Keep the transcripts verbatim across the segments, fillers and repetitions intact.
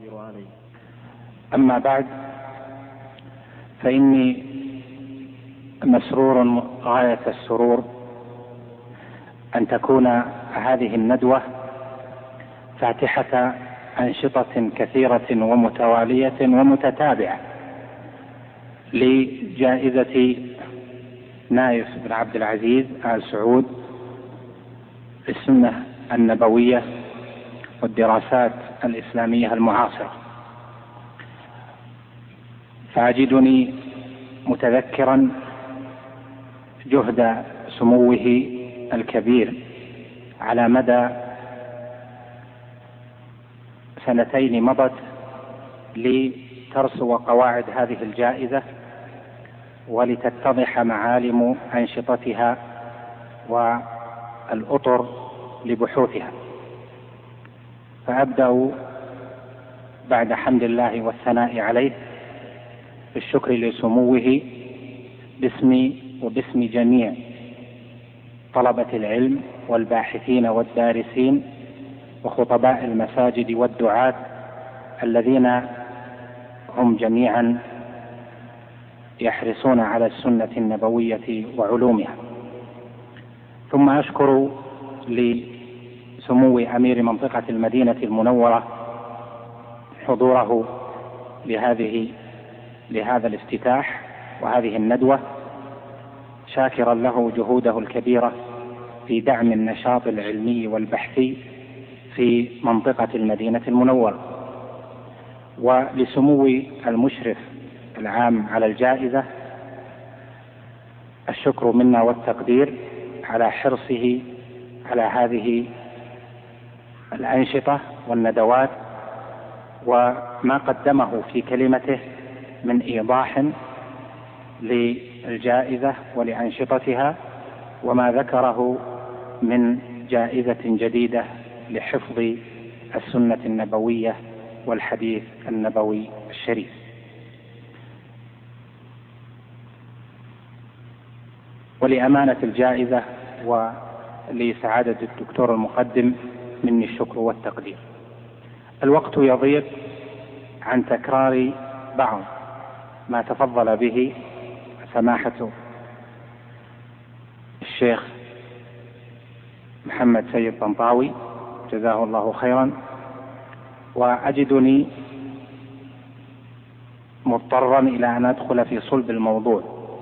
يقدر عليه. أما بعد، فإني مسرور غاية السرور أن تكون هذه الندوة فاتحة أنشطة كثيرة ومتوالية ومتتابعة لجائزة نايف بن عبد العزيز آل سعود للسنة النبوية والدراسات الإسلامية المعاصرة. فأجدني متذكرا جهد سموه الكبير على مدى سنتين مضت لترسو قواعد هذه الجائزة ولتتضح معالم أنشطتها والأطر لبحوثها. فأبدأ بعد حمد الله والثناء عليه بالشكر لسموه باسمي وباسم جميع طلبة العلم والباحثين والدارسين وخطباء المساجد والدعاة الذين هم جميعا يحرصون على السنة النبوية وعلومها. ثم أشكر لسمو أمير منطقة المدينة المنورة حضوره لهذه لهذا الافتتاح وهذه الندوة، شاكرا له جهوده الكبيرة في دعم النشاط العلمي والبحثي في منطقة المدينة المنورة. ولسمو المشرف العام على الجائزة الشكر منا والتقدير على حرصه على هذه الأنشطة والندوات وما قدمه في كلمته من إيضاح للجائزة ولأنشطتها، وما ذكره من جائزة جديدة لحفظ السنة النبوية والحديث النبوي الشريف. ولأمانة الجائزة ولسعادة الدكتور المقدم مني الشكر والتقدير. الوقت يضيق عن تكرار بعض ما تفضل به سماحة الشيخ محمد سيد طنطاوي جزاه الله خيرا، وأجدني مضطرا إلى أن أدخل في صلب الموضوع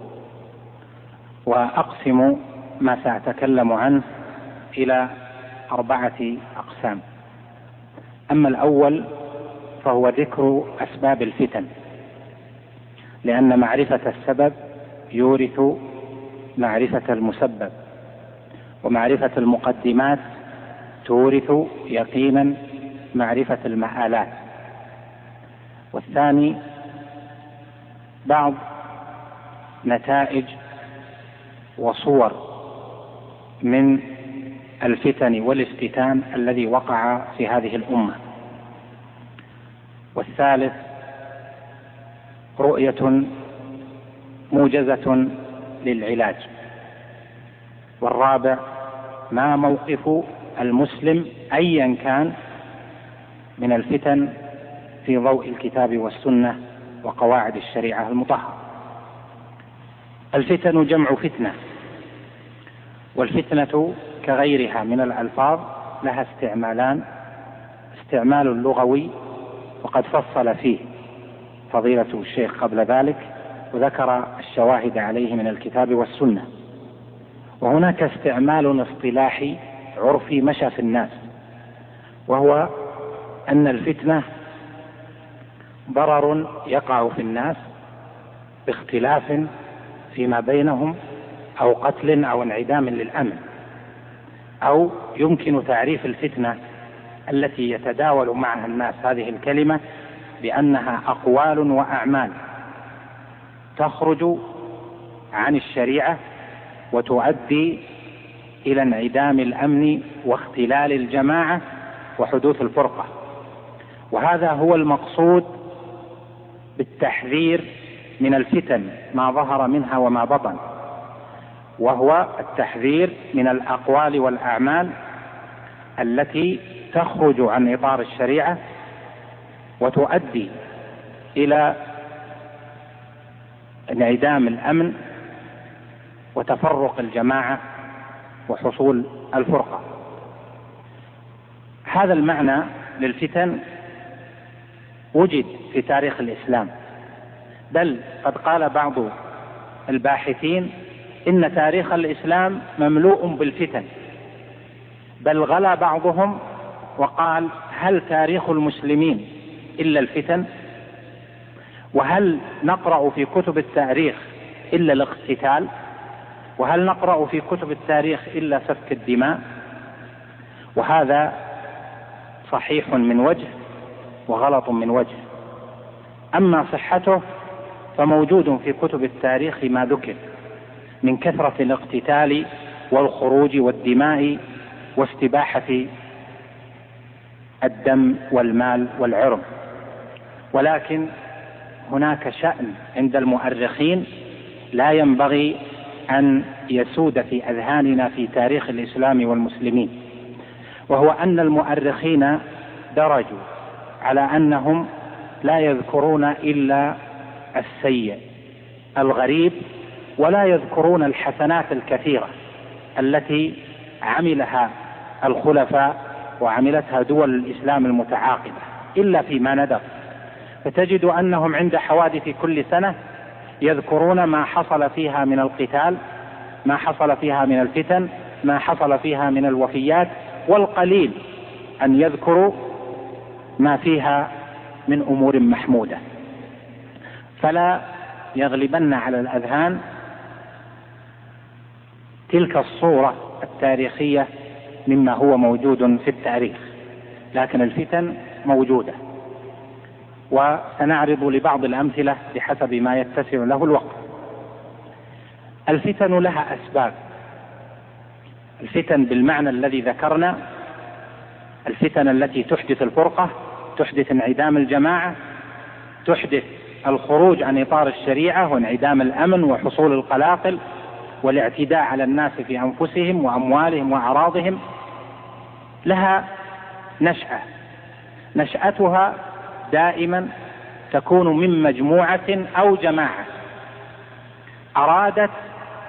وأقسم ما سأتكلم عنه إلى أربعة أقسام. أما الأول فهو ذكر أسباب الفتن، لأن معرفة السبب يورث معرفة المسبب، ومعرفة المقدمات تورث يقينا معرفة المآلات. والثاني بعض نتائج وصور من الفتن والافتتان الذي وقع في هذه الأمة. والثالث رؤية موجزة للعلاج. والرابع ما موقف المسلم أيا كان من الفتن في ضوء الكتاب والسنة وقواعد الشريعة المطهرة. الفتن جمع فتنة، والفتنة كغيرها من الألفاظ لها استعمالان: استعمال لغوي وقد فصل فيه فضيلة الشيخ قبل ذلك وذكر الشواهد عليه من الكتاب والسنة، وهناك استعمال اصطلاحي عرفي مشى في الناس، وهو أن الفتنة ضرر يقع في الناس باختلاف فيما بينهم أو قتل أو انعدام للأمن. أو يمكن تعريف الفتنة التي يتداول معها الناس هذه الكلمة بأنها أقوال وأعمال تخرج عن الشريعة وتؤدي إلى انعدام الأمن واختلال الجماعة وحدوث الفرقة. وهذا هو المقصود بالتحذير من الفتن ما ظهر منها وما بطن، وهو التحذير من الأقوال والأعمال التي تخرج عن إطار الشريعة وتؤدي إلى انعدام الأمن وتفرق الجماعة وحصول الفرقة. هذا المعنى للفتن وجد في تاريخ الإسلام، بل قد قال بعض الباحثين إن تاريخ الإسلام مملوء بالفتن، بل غلا بعضهم وقال: هل تاريخ المسلمين إلا الفتن؟ وهل نقرأ في كتب التاريخ إلا الاقتتال؟ وهل نقرأ في كتب التاريخ إلا سفك الدماء؟ وهذا صحيح من وجه وغلط من وجه. أما صحته فموجود في كتب التاريخ ما ذكر من كثرة الاقتتال والخروج والدماء واستباحة الدم والمال والعرض، ولكن هناك شأن عند المؤرخين لا ينبغي أن يسود في أذهاننا في تاريخ الإسلام والمسلمين، وهو أن المؤرخين درجوا على أنهم لا يذكرون إلا السيء الغريب، ولا يذكرون الحسنات الكثيرة التي عملها الخلفاء وعملتها دول الإسلام المتعاقبة إلا فيما ندر. فتجد أنهم عند حوادث كل سنة يذكرون ما حصل فيها من القتال، ما حصل فيها من الفتن، ما حصل فيها من الوفيات، والقليل أن يذكروا ما فيها من أمور محمودة. فلا يغلبن على الأذهان تلك الصورة التاريخية مما هو موجود في التاريخ، لكن الفتن موجودة، وسنعرض لبعض الأمثلة بحسب ما يتسع له الوقت. الفتن لها أسباب، الفتن بالمعنى الذي ذكرنا، الفتن التي تحدث الفرقة، تحدث انعدام الجماعة، تحدث الخروج عن إطار الشريعة وانعدام الأمن وحصول القلاقل والاعتداء على الناس في أنفسهم وأموالهم وأعراضهم، لها نشأة، نشأتها دائما تكون من مجموعة أو جماعة أرادت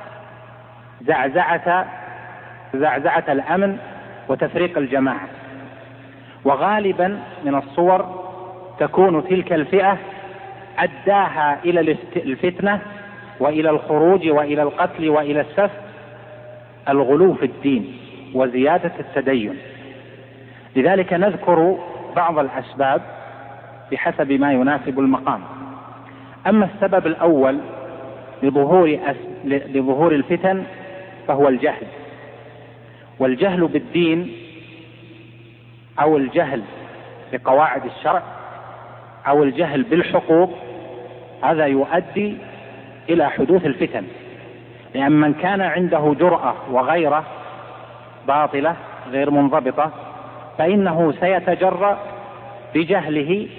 زعزعة زعزعة الأمن وتفريق الجماعة. وغالبا من الصور تكون تلك الفئة أداها إلى الفتنة وإلى الخروج وإلى القتل وإلى السفك الغلو في الدين وزيادة التدين. لذلك نذكر بعض الأسباب بحسب ما يناسب المقام. أما السبب الأول لظهور, أس... لظهور الفتن فهو الجهل، والجهل بالدين أو الجهل بقواعد الشرع أو الجهل بالحقوق، هذا يؤدي إلى حدوث الفتن. لأن من كان عنده جرأة وغيرة باطلة غير منضبطة فإنه سيتجرأ بجهله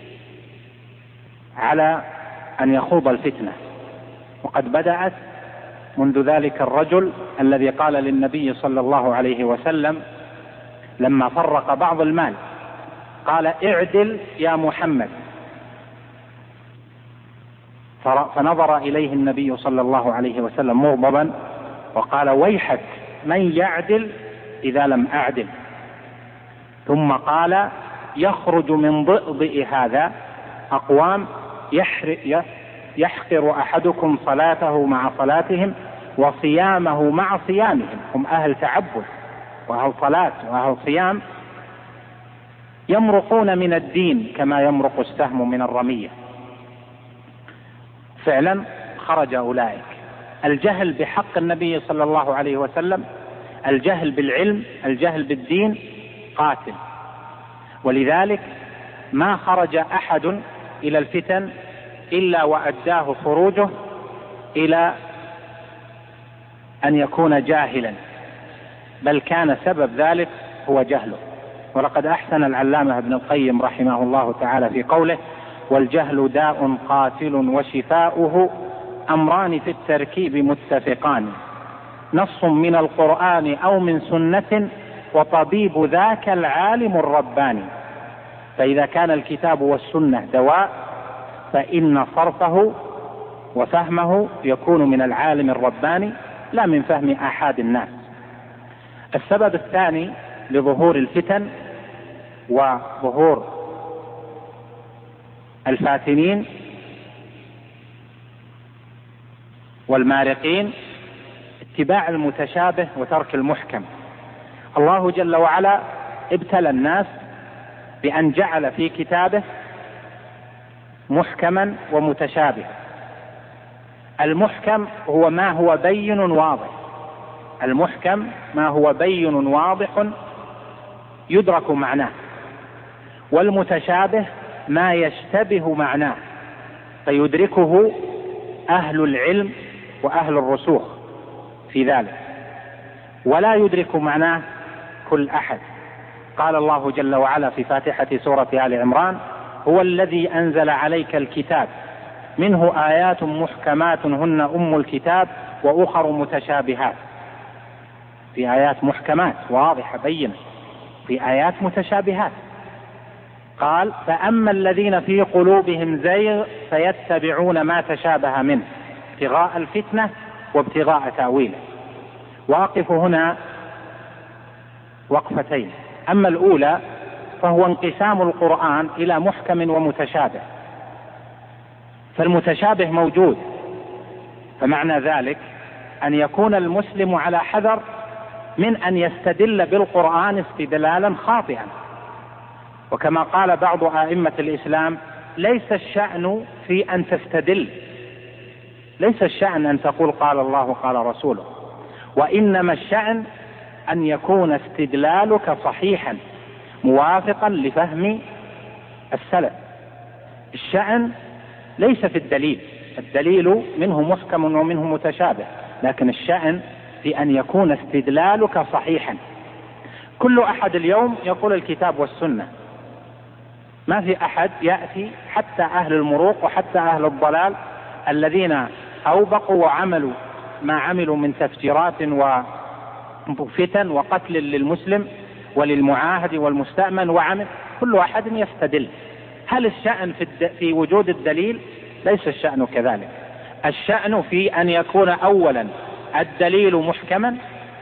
على أن يخوض الفتنة. وقد بدأت منذ ذلك الرجل الذي قال للنبي صلى الله عليه وسلم لما فرق بعض المال قال: اعدل يا محمد. فنظر إليه النبي صلى الله عليه وسلم مغضبا وقال: ويحك، من يعدل إذا لم أعدل؟ ثم قال: يخرج من ضئضئ هذا أقوام يحقر أحدكم صلاته مع صلاتهم وصيامه مع صيامهم، هم أهل تعبد وأهل صلاة وأهل صيام، يمرقون من الدين كما يمرق السهم من الرمية. فعلا خرج أولئك. الجهل بحق النبي صلى الله عليه وسلم، الجهل بالعلم، الجهل بالدين قاتل. ولذلك ما خرج أحد إلى الفتن إلا وأداه خروجه إلى أن يكون جاهلا، بل كان سبب ذلك هو جهله. ولقد أحسن العلامة ابن القيم رحمه الله تعالى في قوله: والجهل داء قاتل وشفاؤه أمران في التركيب متفقان، نص من القرآن أو من سنة وطبيب ذاك العالم الرباني. فإذا كان الكتاب والسنة دواء فإن صرفه وفهمه يكون من العالم الرباني لا من فهم آحاد الناس. السبب الثاني لظهور الفتن وظهور الفاتنين والمارقين اتباع المتشابه وترك المحكم. الله جل وعلا ابتلى الناس بأن جعل في كتابه محكما ومتشابها. المحكم هو ما هو بين واضح، المحكم ما هو بين واضح يدرك معناه، والمتشابه ما يشتبه معناه فيدركه أهل العلم وأهل الرسوخ في ذلك، ولا يدرك معناه كل أحد. قال الله جل وعلا في فاتحة سورة آل عمران: هو الذي أنزل عليك الكتاب منه آيات محكمات هن أم الكتاب وأخر متشابهات. في آيات محكمات واضحة بينة، في آيات متشابهات. قال: فأما الذين في قلوبهم زيغ فيتبعون ما تشابه منه ابتغاء الفتنة وابتغاء تأويله. واقف هنا وقفتين. أما الأولى فهو انقسام القرآن إلى محكم ومتشابه، فالمتشابه موجود، فمعنى ذلك أن يكون المسلم على حذر من أن يستدل بالقرآن استدلالا خاطئا. وكما قال بعض أئمة الإسلام: ليس الشأن في أن تستدل، ليس الشأن أن تقول قال الله قال رسوله، وإنما الشأن أن يكون استدلالك صحيحا موافقا لفهم السلف. الشأن ليس في الدليل، الدليل منه محكم ومنه متشابه، لكن الشأن في أن يكون استدلالك صحيحا. كل أحد اليوم يقول الكتاب والسنة، ما في أحد يأتي، حتى أهل المروق وحتى أهل الضلال الذين أوبقوا وعملوا ما عملوا من تفجيرات وفتن وقتل للمسلم وللمعاهد والمستأمن وعمل، كل أحد يستدل. هل الشأن في, الد... في وجود الدليل؟ ليس الشأن كذلك. الشأن في أن يكون أولا الدليل محكما،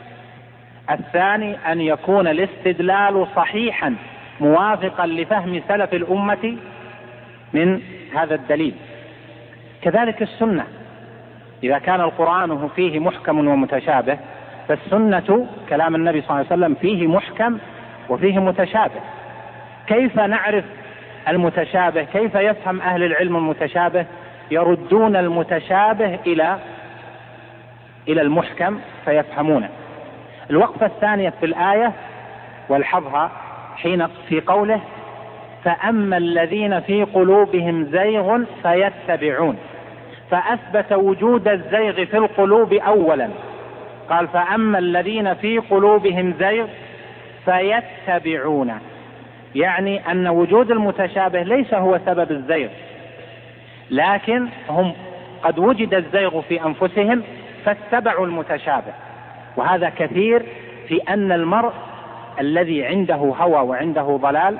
الثاني أن يكون الاستدلال صحيحا موافقا لفهم سلف الأمة من هذا الدليل. كذلك السنة، إذا كان القرآن فيه محكم ومتشابه فالسنة كلام النبي صلى الله عليه وسلم فيه محكم وفيه متشابه. كيف نعرف المتشابه؟ كيف يفهم أهل العلم المتشابه؟ يردون المتشابه إلى إلى المحكم فيفهمونه. الوقفة الثانية في الآية والحظها حين في قوله: فأما الذين في قلوبهم زيغ فيتبعون، فأثبت وجود الزيغ في القلوب أولا. قال: فأما الذين في قلوبهم زيغ فيتبعون، يعني أن وجود المتشابه ليس هو سبب الزيغ، لكن هم قد وجد الزيغ في أنفسهم فاتبعوا المتشابه. وهذا كثير في أن المرء الذي عنده هوى وعنده ضلال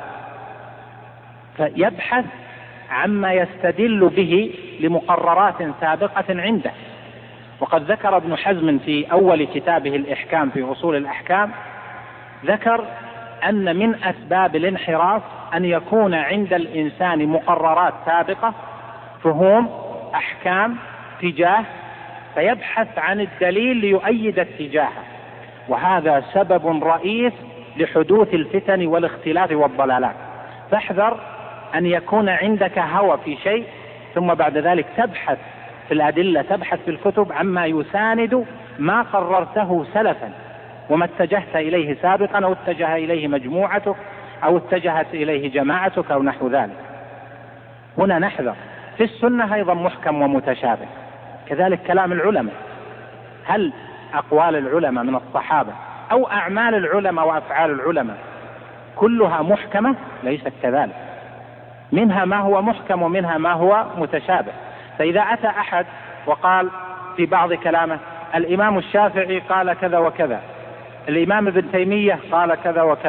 فيبحث عما يستدل به لمقررات سابقة عنده. وقد ذكر ابن حزم في أول كتابه الإحكام في أصول الأحكام، ذكر أن من أسباب الانحراف أن يكون عند الإنسان مقررات سابقة، فهوم، أحكام، اتجاه، فيبحث عن الدليل ليؤيد اتجاهه. وهذا سبب رئيس لحدوث الفتن والاختلاف والضلالات. فاحذر أن يكون عندك هوى في شيء ثم بعد ذلك تبحث في الأدلة، تبحث في الكتب عما يساند ما قررته سلفا وما اتجهت إليه سابقا، أو اتجه إليه مجموعتك أو اتجهت إليه جماعتك أو نحو ذلك. هنا نحذر. في السنة أيضا محكم ومتشابه، كذلك كلام العلماء. هل أقوال العلماء من الصحابة أو أعمال العلماء وأفعال العلماء كلها محكمة؟ ليست كذلك، منها ما هو محكم ومنها ما هو متشابه. فإذا أتى أحد وقال في بعض كلامه: الإمام الشافعي قال كذا وكذا، الإمام ابن تيمية قال كذا وكذا،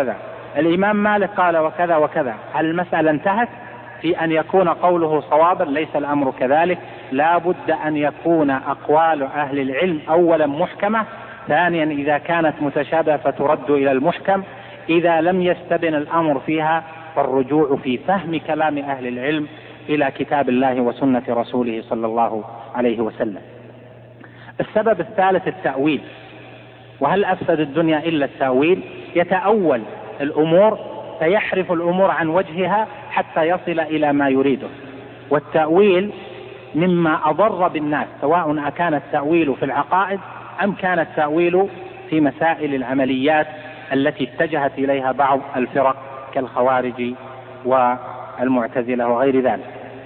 الإمام مالك قال وكذا وكذا، هل المسألة انتهت في أن يكون قوله صوابا؟ ليس الأمر كذلك، لا بد أن يكون أقوال أهل العلم أولا محكمة، ثانيا إذا كانت متشابهة فترد إلى المحكم، إذا لم يستبن الأمر فيها فالرجوع في فهم كلام أهل العلم إلى كتاب الله وسنة رسوله صلى الله عليه وسلم. السبب الثالث التأويل. وهل أفسد الدنيا إلا التأويل؟ يتأول الأمور فيحرف الأمور عن وجهها حتى يصل إلى ما يريده، والتأويل مما أضر بالناس، سواء أكان التأويل في العقائد أم كان التأويل في مسائل العمليات التي اتجهت إليها بعض الفرق كالخوارج والمعتزلة وغير ذلك.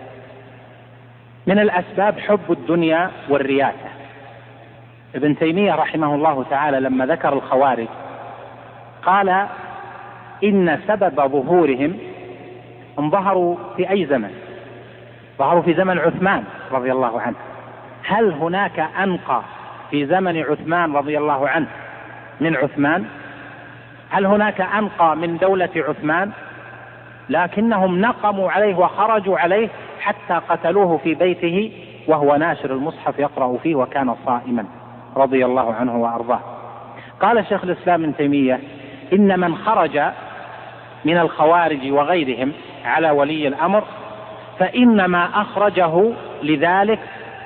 من الأسباب حب الدنيا والرياسة. ابن تيمية رحمه الله تعالى لما ذكر الخوارج قال إن سبب ظهورهم ان ظهروا في أي زمن؟ ظهروا في زمن عثمان رضي الله عنه. هل هناك أنقى في زمن عثمان رضي الله عنه من عثمان؟ هل هناك أنقى من دولة عثمان؟ لكنهم نقموا عليه وخرجوا عليه حتى قتلوه في بيته وهو ناشر المصحف يقرأ فيه وكان صائما رضي الله عنه وأرضاه. قال شيخ الإسلام ابن تيمية إن من خرج من الخوارج وغيرهم على ولي الأمر فإنما أخرجه لذلك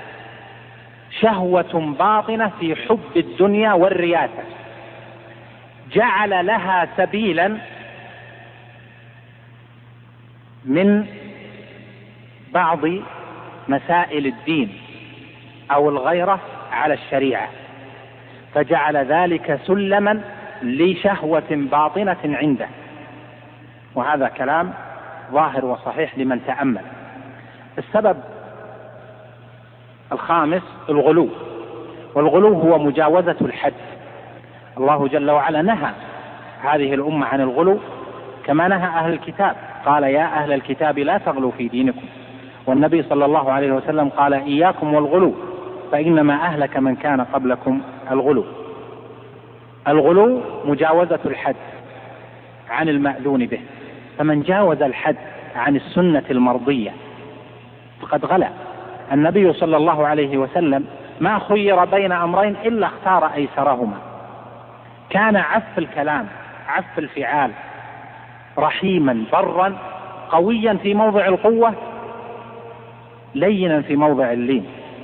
شهوة باطنة في حب الدنيا والرياسة، جعل لها سبيلا من بعض مسائل الدين أو الغيرة على الشريعة، فجعل ذلك سلما لشهوة باطنة عنده. وهذا كلام ظاهر وصحيح لمن تأمل. السبب الخامس الغلو. والغلو هو مجاوزة الحد. الله جل وعلا نهى هذه الأمة عن الغلو كما نهى أهل الكتاب، قال يا أهل الكتاب لا تغلوا في دينكم. والنبي صلى الله عليه وسلم قال إياكم والغلو فإنما أهلك من كان قبلكم الغلو. الغلو مجاوزة الحد عن المأذون به، فمن جاوز الحد عن السنة المرضية فقد غلا. النبي صلى الله عليه وسلم ما خير بين أمرين إلا اختار أيسرهما، كان عف الكلام عف الفعال، رحيما برا قويا في موضع القوة، لينا في موضع اللين.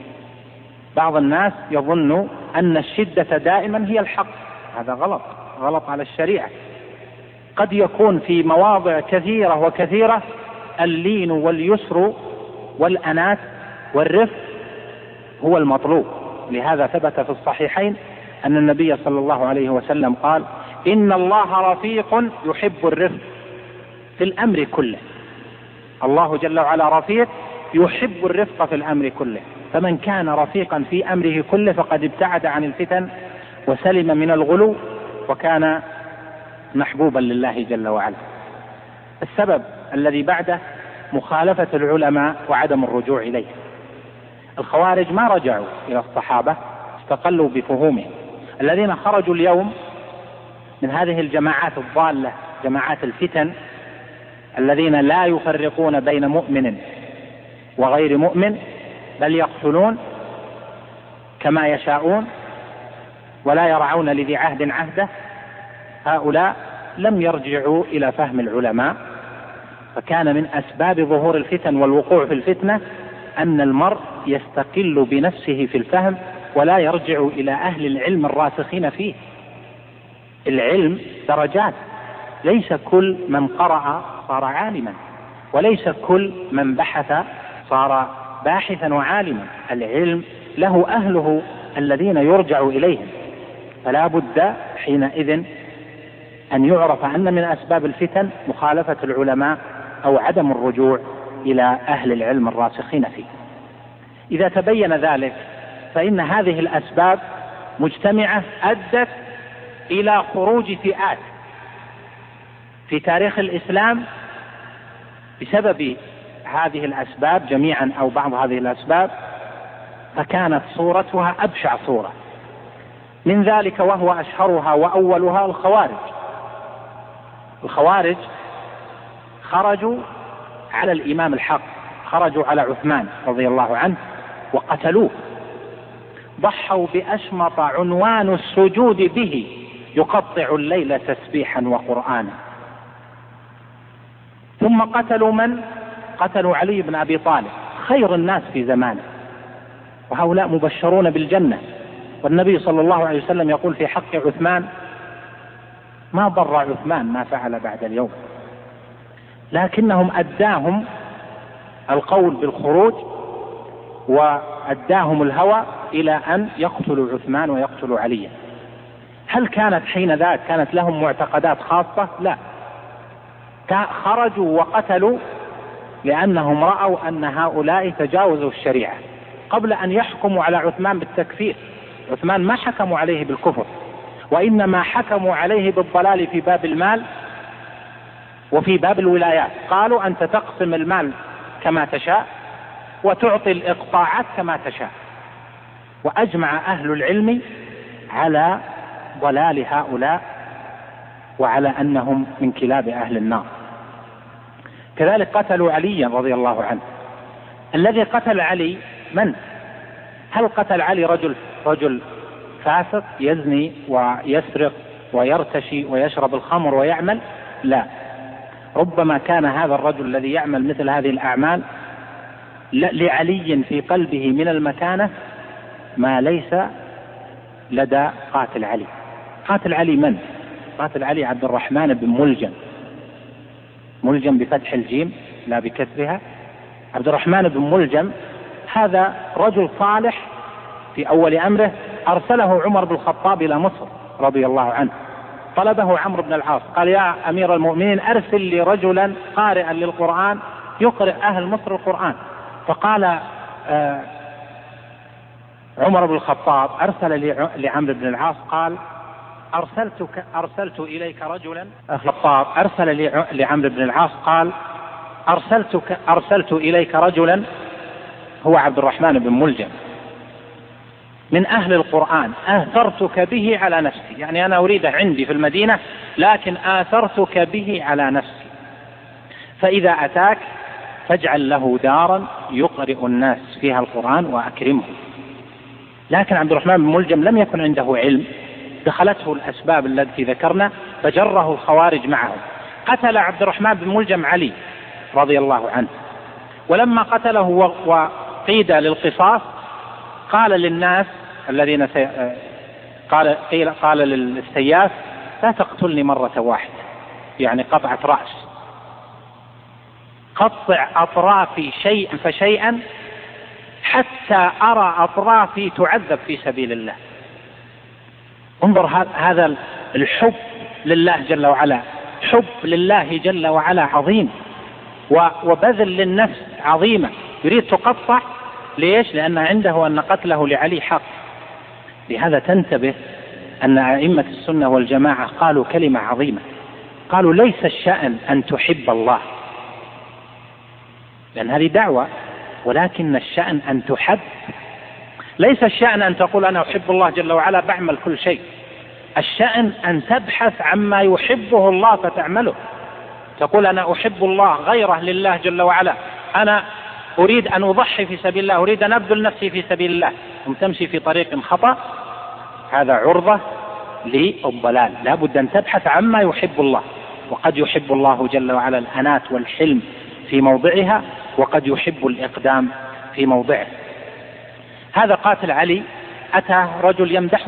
بعض الناس يظن أن الشدة دائما هي الحق، هذا غلط، غلط على الشريعة. قد يكون في مواضع كثيرة وكثيرة اللين واليسر والأنات والرفق هو المطلوب. لهذا ثبت في الصحيحين أن النبي صلى الله عليه وسلم قال إن الله رفيق يحب الرفق في الأمر كله. الله جل وعلا رفيق يحب الرفق في الأمر كله، فمن كان رفيقا في أمره كله فقد ابتعد عن الفتن وسلم من الغلو وكان محبوبا لله جل وعلا. السبب الذي بعده مخالفة العلماء وعدم الرجوع إليه. الخوارج ما رجعوا إلى الصحابة، استقلوا بفهومهم. الذين خرجوا اليوم من هذه الجماعات الضالة، جماعات الفتن، الذين لا يفرقون بين مؤمن وغير مؤمن، بل يقتلون كما يشاءون ولا يرعون لذي عهد عهده، هؤلاء لم يرجعوا إلى فهم العلماء. فكان من أسباب ظهور الفتن والوقوع في الفتنة أن المرء يستقل بنفسه في الفهم ولا يرجع إلى أهل العلم الراسخين فيه. العلم درجات، ليس كل من قرأ صار عالما، وليس كل من بحث صار باحثا وعالما. العلم له أهله الذين يرجع إليهم، فلا بد حينئذ أن يعرف أن من أسباب الفتن مخالفة العلماء أو عدم الرجوع إلى أهل العلم الراسخين فيه. إذا تبين ذلك فإن هذه الأسباب مجتمعة أدت إلى خروج فئات في تاريخ الإسلام بسبب هذه الأسباب جميعا أو بعض هذه الأسباب، فكانت صورتها أبشع صورة. من ذلك وهو أشهرها وأولها الخوارج. الخوارج خرجوا على الإمام الحق، خرجوا على عثمان رضي الله عنه وقتلوه، ضحوا بأشمط عنوان السجود به يقطع الليل تسبيحا وقرآنا. ثم قتلوا من؟ قتلوا علي بن أبي طالب خير الناس في زمانه، وهؤلاء مبشرون بالجنة، والنبي صلى الله عليه وسلم يقول في حق عثمان: ما ضر عثمان ما فعل بعد اليوم. لكنهم أداهم القول بالخروج وأداهم الهوى إلى أن يقتلوا عثمان ويقتلوا عليا. هل كانت حين ذاك كانت لهم معتقدات خاصة؟ لا، خرجوا وقتلوا لأنهم رأوا أن هؤلاء تجاوزوا الشريعة قبل أن يحكموا على عثمان بالتكفير. عثمان ما حكموا عليه بالكفر، وإنما حكموا عليه بالضلال في باب المال وفي باب الولايات. قالوا: أنت تقسم المال كما تشاء وتعطي الإقطاعات كما تشاء. وأجمع أهل العلم على ضلال هؤلاء وعلى أنهم من كلاب أهل النار. كذلك قتلوا عليا رضي الله عنه. الذي قتل علي من؟ هل قتل علي رجل رجل فاسق يزني ويسرق ويرتشي ويشرب الخمر ويعمل؟ لا، ربما كان هذا الرجل الذي يعمل مثل هذه الأعمال لعلي في قلبه من المكانة ما ليس لدى قاتل علي. قاتل علي من؟ قاتل علي عبد الرحمن بن ملجم، ملجم بفتح الجيم لا بكسرها. عبد الرحمن بن ملجم هذا رجل صالح في أول أمره، أرسله عمر بن الخطاب إلى مصر رضي الله عنه، طلبه عمرو بن العاص، قال: يا أمير المؤمنين أرسل لي رجلا قارئا للقرآن يقرئ أهل مصر القرآن. فقال آه عمر بن الخطاب أرسل لعمرو بن العاص قال: أرسلتك أرسلت إليك رجلا. الخطاب أرسل لعمرو بن العاص قال: أرسلتك أرسلت إليك رجلا هو عبد الرحمن بن ملجم من أهل القرآن آثرتك به على نفسي، يعني أنا أريده عندي في المدينة لكن آثرتك به على نفسي، فإذا أتاك فاجعل له دارا يقرئ الناس فيها القرآن وأكرمه. لكن عبد الرحمن بن ملجم لم يكن عنده علم، دخلته الأسباب التي ذكرنا فجره الخوارج معه. قتل عبد الرحمن بن ملجم علي رضي الله عنه، ولما قتله وقيد للقصاص قال للناس الذين سي... قال قيل قال للسياف: لا تقتلني مرة واحدة، يعني قطعة رأس، قطع أطرافي شيئا فشيئا حتى أرى أطرافي تعذب في سبيل الله. انظر هذا الحب لله جل وعلا، حب لله جل وعلا عظيم، وبذل للنفس عظيمة، يريد تقطع. ليش؟ لأن عنده أن قتله لعلي حق. لهذا تنتبه أن أئمة السنة والجماعة قالوا كلمة عظيمة، قالوا: ليس الشأن أن تحب الله، لأن هذه دعوة، ولكن الشأن أن تحب. ليس الشأن أن تقول أنا أحب الله جل وعلا بعمل كل شيء، الشأن أن تبحث عما يحبه الله فتعمله. تقول أنا أحب الله غيره لله جل وعلا، أنا أريد أن أضحي في سبيل الله، أريد أن أبذل نفسي في سبيل الله، ثم تمشي في طريق خطأ، هذا عرضة للضلال. لا بد أن تبحث عما يحب الله، وقد يحب الله جل وعلا الأنات والحلم في موضعها، وقد يحب الإقدام في موضعه. هذا قاتل علي أتى رجل يمدحه،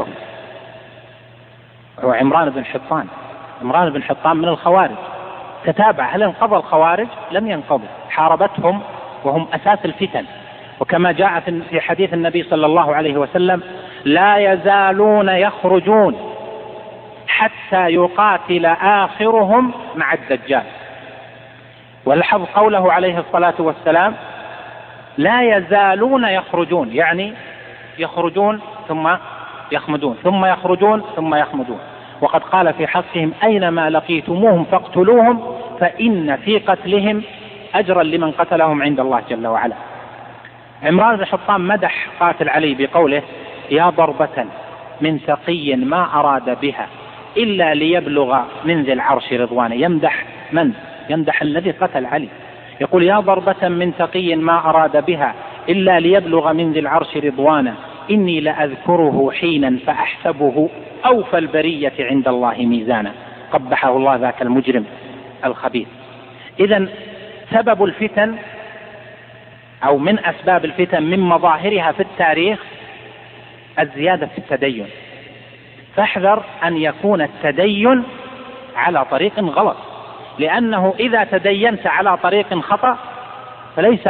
هو عمران بن حطان. عمران بن حطان من الخوارج، تتابع هل انقضى الخوارج؟ لم ينقضوا، حاربتهم وهم أساس الفتن. وكما جاء في حديث النبي صلى الله عليه وسلم: لا يزالون يخرجون حتى يقاتل آخرهم مع الدجال. والحظ قوله عليه الصلاة والسلام: لا يزالون يخرجون، يعني يخرجون ثم يخمدون، ثم يخرجون ثم يخمدون. وقد قال في حقهم: أينما لقيتموهم فاقتلوهم فإن في قتلهم أجرا لمن قتلهم عند الله جل وعلا. عمران بن حطان مدح قاتل علي بقوله: يا ضربة من تقي ما أراد بها إلا ليبلغ من ذي العرش رضوانه. يمدح من؟ يمدح الذي قتل علي، يقول يا ضربة من تقي ما أراد بها إلا ليبلغ من ذي العرش رضوانه، إني لأذكره حينا فأحسبه أوفى البرية عند الله ميزانا. قبحه الله ذاك المجرم الخبيث. إذن سبب الفتن أو من أسباب الفتن من مظاهرها في التاريخ الزيادة في التدين، فاحذر أن يكون التدين على طريق غلط، لأنه إذا تدينت على طريق خطأ فليس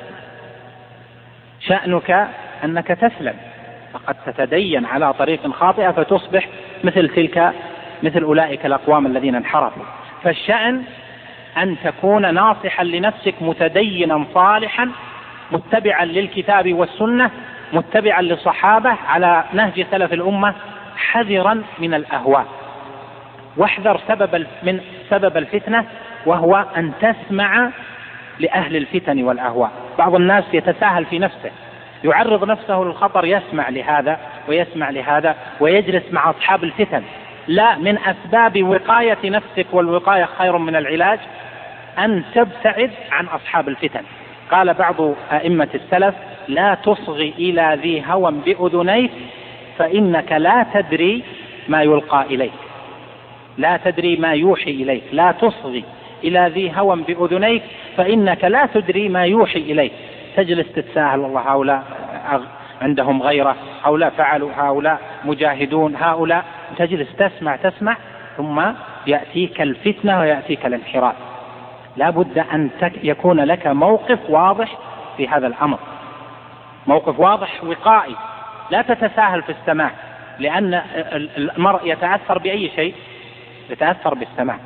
شأنك أنك تسلم، فقد تتدين على طريق خاطئة فتصبح مثل تلك مثل أولئك الأقوام الذين انحرفوا. فالشأن أن تكون ناصحا لنفسك متدينا صالحا متبعا للكتاب والسنة متبعا للصحابة على نهج سلف الأمة، حذرا من الأهواء. واحذر سبب من سبب الفتنة، وهو أن تسمع لأهل الفتن والأهواء. بعض الناس يتساهل في نفسه، يعرض نفسه للخطر، يسمع لهذا ويسمع لهذا ويجلس مع أصحاب الفتن. لا، من أسباب وقاية نفسك، والوقاية خير من العلاج، أن تبتعد عن أصحاب الفتن. قال بعض أئمة السلف لا تصغي إلى ذي هوى بأذنيك فإنك لا تدري ما يلقى إليك، لا تدري ما يوحي إليك. لا تصغي إلى ذي هوى بأذنيك فإنك لا تدري ما يوحي إليك. تجلس تتساهل، والله هؤلاء عندهم غيرة، هؤلاء فعلوا، هؤلاء مجاهدون، هؤلاء، تجلس تسمع تسمع ثم يأتيك الفتنة ويأتيك الانحراف. لا بد أن يكون لك موقف واضح في هذا الأمر، موقف واضح وقائي، لا تتساهل في السماع، لأن المرء يتأثر بأي شيء، يتأثر بالسماع.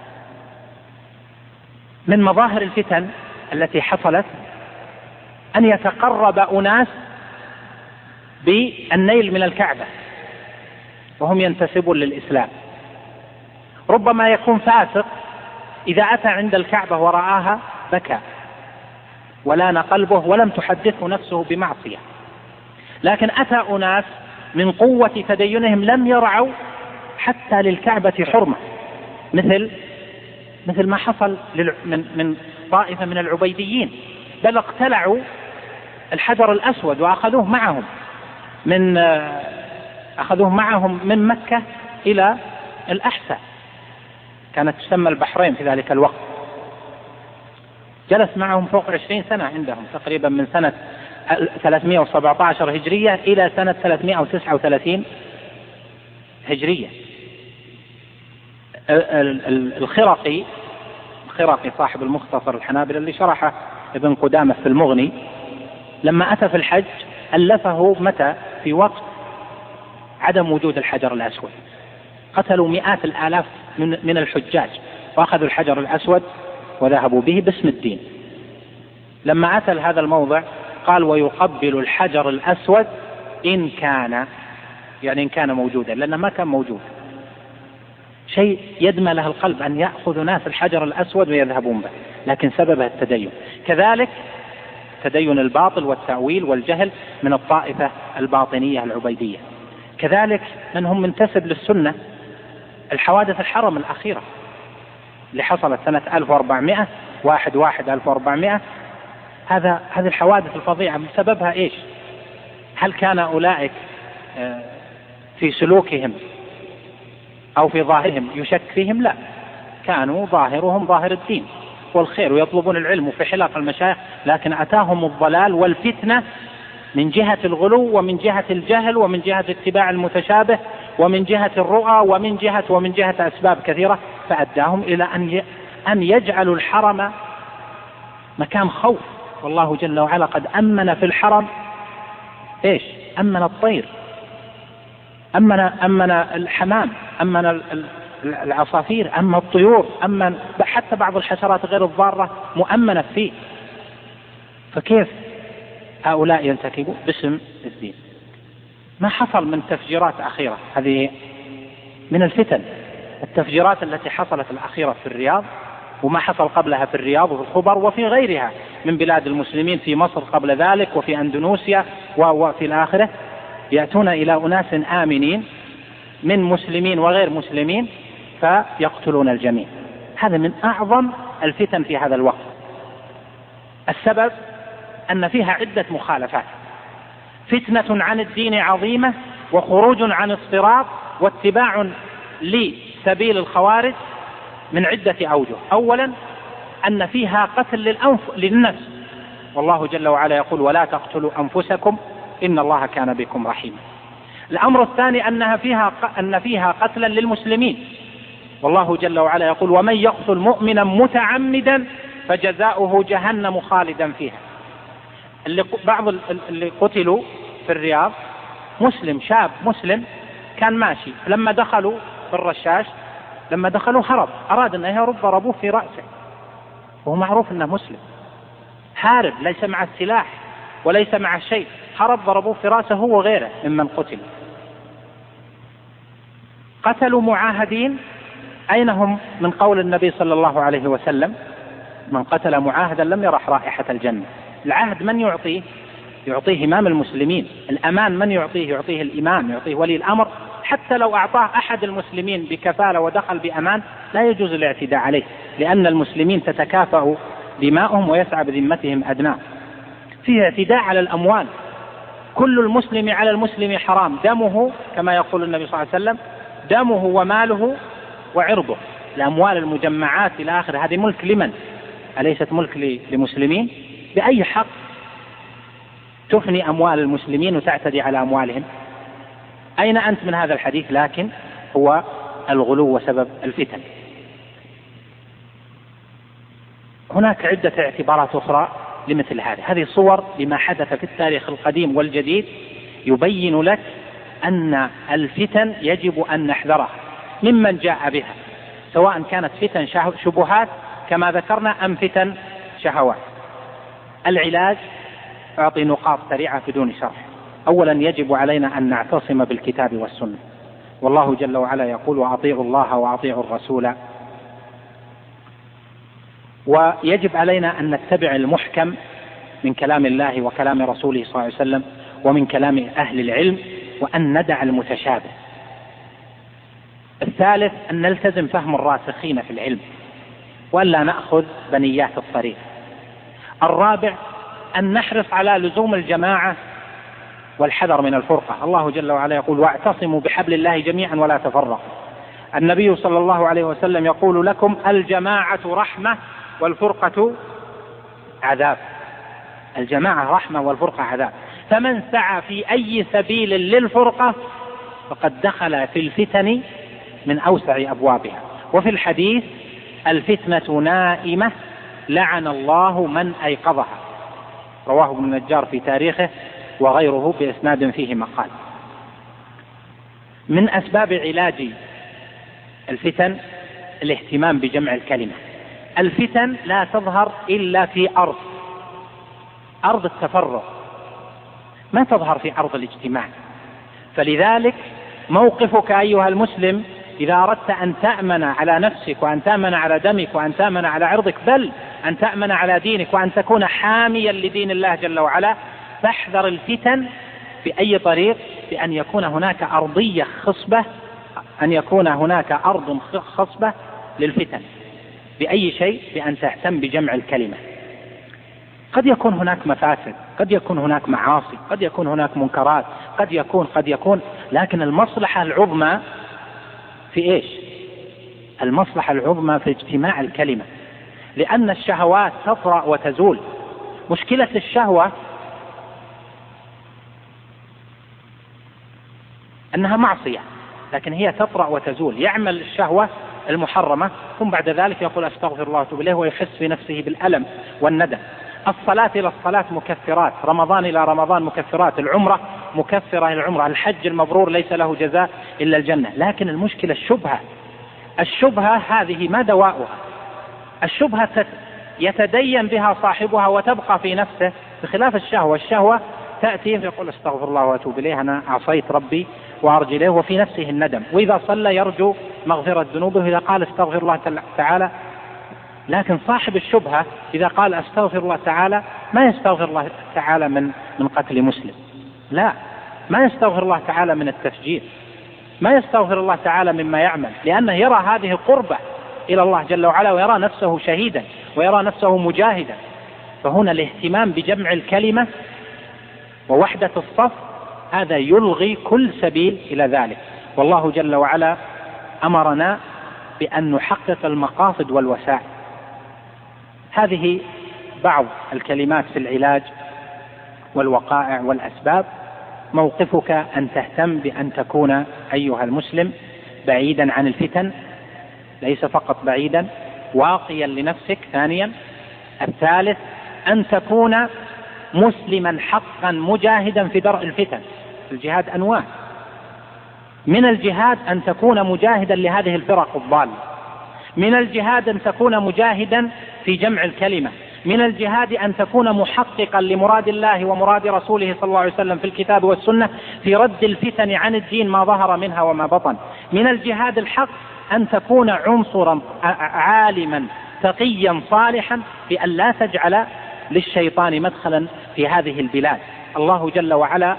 من مظاهر الفتن التي حصلت أن يتقرب أناس بالنيل من الكعبة وهم ينتسبون للإسلام. ربما يكون فاسق إذا أتى عند الكعبة ورآها بكى ولان قلبه ولم تحدثه نفسه بمعصية، لكن أتى أناس من قوة تدينهم لم يرعوا حتى للكعبة حرمة، مثل مثل ما حصل من من طائفة من العبيديين، بل اقتلعوا الحجر الأسود وأخذوه معهم من أخذوه معهم من مكة إلى الأحساء، كانت تسمى البحرين في ذلك الوقت. جلس معهم فوق عشرين سنة عندهم، تقريبا من سنة ثلاثمائة وسبعة عشر هجرية إلى سنة ثلاثمائة وتسعة وثلاثين هجرية. الخرقي الخرقي صاحب المختصر الحنابلة اللي شرحه ابن قدامة في المغني، لما أتى في الحج ألفه متى؟ في وقت عدم وجود الحجر الأسود. قتلوا مئات الآلاف من, من الحجاج وأخذوا الحجر الأسود وذهبوا به باسم الدين. لما أتى لهذا الموضع قال ويقبل الحجر الأسود إن كان، يعني إن كان موجودا، لأنه ما كان موجود. شيء يدمى له القلب أن يأخذ ناس الحجر الأسود ويذهبون به، لكن سببها التدين. كذلك تدين الباطل والتأويل والجهل من الطائفة الباطنية العبيدية. كذلك من هم منتسب للسنة، الحوادث الحرم الأخيرة اللي حصلت سنة ألف وأربعمائة واحد واحد ألف وأربعمائة، هذا هذه الحوادث الفظيعة بسببها إيش؟ هل كان أولئك في سلوكهم أو في ظاهرهم يشك فيهم؟ لا، كانوا ظاهرهم ظاهر الدين والخير ويطلبون العلم وفي حلق المشايخ، لكن أتاهم الضلال والفتنة من جهة الغلو ومن جهة الجهل ومن جهة اتباع المتشابه ومن جهة الرؤى ومن جهة ومن جهة أسباب كثيرة، فأداهم إلى أن أن يجعلوا الحرم مكان خوف. والله جل وعلا قد أمن في الحرم إيش؟ أمن الطير، أمن أمن الحمام، أمن العصافير، أمن الطيور، أمن حتى بعض الحشرات غير الضارة مؤمنة فيه. فكيف هؤلاء ينتكبوا باسم الدين؟ ما حصل من تفجيرات أخيرة؟ هذه من الفتن، التفجيرات التي حصلت الأخيرة في الرياض، وما حصل قبلها في الرياض وفي الخبر وفي غيرها من بلاد المسلمين، في مصر قبل ذلك وفي أندونيسيا وفي الآخرة. يأتون إلى أناس آمنين من مسلمين وغير مسلمين فيقتلون الجميع. هذا من أعظم الفتن في هذا الوقت. السبب أن فيها عدة مخالفات: فتنة عن الدين عظيمة، وخروج عن الصراط، واتباع لسبيل الخوارج من عدة أوجه. أولا أن فيها قتل للأنف للنفس، والله جل وعلا يقول: ولا تقتلوا أنفسكم إن الله كان بكم رحيما. الأمر الثاني أنها فيها أن فيها قتلا للمسلمين، والله جل وعلا يقول: ومن يقتل مؤمنا متعمدا فجزاؤه جهنم خالدا فيها. اللي بعض اللي قتلوا في الرياض مسلم، شاب مسلم كان ماشي، لما دخلوا في الرشاش لما دخلوا هرب، أراد أن يهرب، ضربوه في رأسه وهو معروف أنه مسلم، هارب ليس مع السلاح وليس مع شيء، هرب، ضربوه في رأسه هو وغيره ممن قتل. قتلوا معاهدين، أين هم من قول النبي صلى الله عليه وسلم: من قتل معاهدا لم يرح رائحة الجنة. العهد من يعطيه؟ يعطيه إمام المسلمين. الأمان من يعطيه؟ يعطيه الإمام، يعطيه ولي الأمر. حتى لو أعطاه أحد المسلمين بكفالة ودخل بأمان لا يجوز الاعتداء عليه، لأن المسلمين تتكافأ دماؤهم ويسعى بذمتهم أدناه. فيه اعتداء على الأموال، كل المسلم على المسلم حرام، دمه كما يقول النبي صلى الله عليه وسلم: دمه وماله وعرضه. الأموال المجمعات إلى آخر هذه ملك لمن؟ أليست ملك لمسلمين؟ بأي حق تفني أموال المسلمين وتعتدي على أموالهم؟ أين أنت من هذا الحديث؟ لكن هو الغلو وسبب الفتن. هناك عدة اعتبارات أخرى لمثل هذه هذه صور لما حدث في التاريخ القديم والجديد، يبين لك أن الفتن يجب أن نحذرها ممن جاء بها، سواء كانت فتن شبهات كما ذكرنا أم فتن شهوات. العلاج أعطي نقاط سريعة بدون شرح. أولا يجب علينا أن نعتصم بالكتاب والسنة، والله جل وعلا يقول: وأطيعوا الله وأطيعوا الرسول. ويجب علينا أن نتبع المحكم من كلام الله وكلام رسوله صلى الله عليه وسلم ومن كلام أهل العلم، وأن ندع المتشابه. الثالث أن نلتزم فهم الراسخين في العلم وألا نأخذ بنيات الطريق. الرابع أن نحرص على لزوم الجماعة والحذر من الفرقة. الله جل وعلا يقول: واعتصموا بحبل الله جميعا ولا تفرقوا. النبي صلى الله عليه وسلم يقول لكم: الجماعة رحمة والفرقة عذاب. الجماعة رحمة والفرقة عذاب. فمن سعى في أي سبيل للفرقة فقد دخل في الفتن من أوسع أبوابها. وفي الحديث: الفتنة نائمة لعن الله من أيقظها، رواه ابن النجار في تاريخه وغيره بإسناد فيه مقال. من أسباب علاج الفتن الاهتمام بجمع الكلمة. الفتن لا تظهر إلا في أرض أرض التفرق، ما تظهر في أرض الاجتماع. فلذلك موقفك أيها المسلم إذا أردت أن تأمن على نفسك وأن تأمن على دمك وأن تأمن على عرضك، بل أن تأمن على دينك وأن تكون حاميا لدين الله جل وعلا، فاحذر الفتن في أي طريق، بأن يكون هناك أرضية خصبة، أن يكون هناك أرض خصبة للفتن. بأي شيء؟ بأن تهتم بجمع الكلمة. قد يكون هناك مفاسد، قد يكون هناك معاصي، قد يكون هناك منكرات، قد يكون قد يكون لكن المصلحة العظمى في إيش؟ المصلحة العظمى في اجتماع الكلمة، لأن الشهوات تطرأ وتزول. مشكلة الشهوة أنها معصية، لكن هي تطرأ وتزول. يعمل الشهوة المحرمة ثم بعد ذلك يقول: أستغفر الله وأتوب إليه، ويحس في نفسه بالألم والندم. الصلاة إلى الصلاة مكفرات، رمضان إلى رمضان مكفرات، العمرة مكفرة إلى العمرة، الحج المبرور ليس له جزاء إلا الجنة. لكن المشكلة الشبهة. الشبهة هذه ما دواؤها؟ الشبهة يتدين بها صاحبها وتبقى في نفسه، بخلاف الشهوة. الشهوة تأتي يقول: أستغفر الله وأتوب إليه، أنا عصيت ربي وأرجو إليه، وفي نفسه الندم. وإذا صلى يرجو مغفرة ذنوبه إذا قال استغفر الله تعالى. لكن صاحب الشبهة إذا قال أستغفر الله تعالى ما يستغفر الله تعالى من من قتل مسلم، لا، ما يستغفر الله تعالى من التفجير، ما يستغفر الله تعالى مما يعمل، لأنه يرى هذه قربة إلى الله جل وعلا، ويرى نفسه شهيدا ويرى نفسه مجاهدا. فهنا الاهتمام بجمع الكلمة ووحدة الصف هذا يلغي كل سبيل إلى ذلك. والله جل وعلا أمرنا بأن نحقق المقاصد والوسائل. هذه بعض الكلمات في العلاج والوقائع والأسباب. موقفك أن تهتم بأن تكون أيها المسلم بعيدا عن الفتن، ليس فقط بعيدا، واقيا لنفسك. ثانيا، الثالث أن تكون مسلما حقا مجاهدا في درء الفتن. الجهاد أنواع، من الجهاد أن تكون مجاهدا لهذه الفرق الضالة، من الجهاد أن تكون مجاهدا في جمع الكلمة، من الجهاد أن تكون محققا لمراد الله ومراد رسوله صلى الله عليه وسلم في الكتاب والسنة في رد الفتن عن الدين ما ظهر منها وما بطن. من الجهاد الحق أن تكون عنصرا عالما تقيا صالحا بأن لا تجعل للشيطان مدخلا في هذه البلاد. الله جل وعلا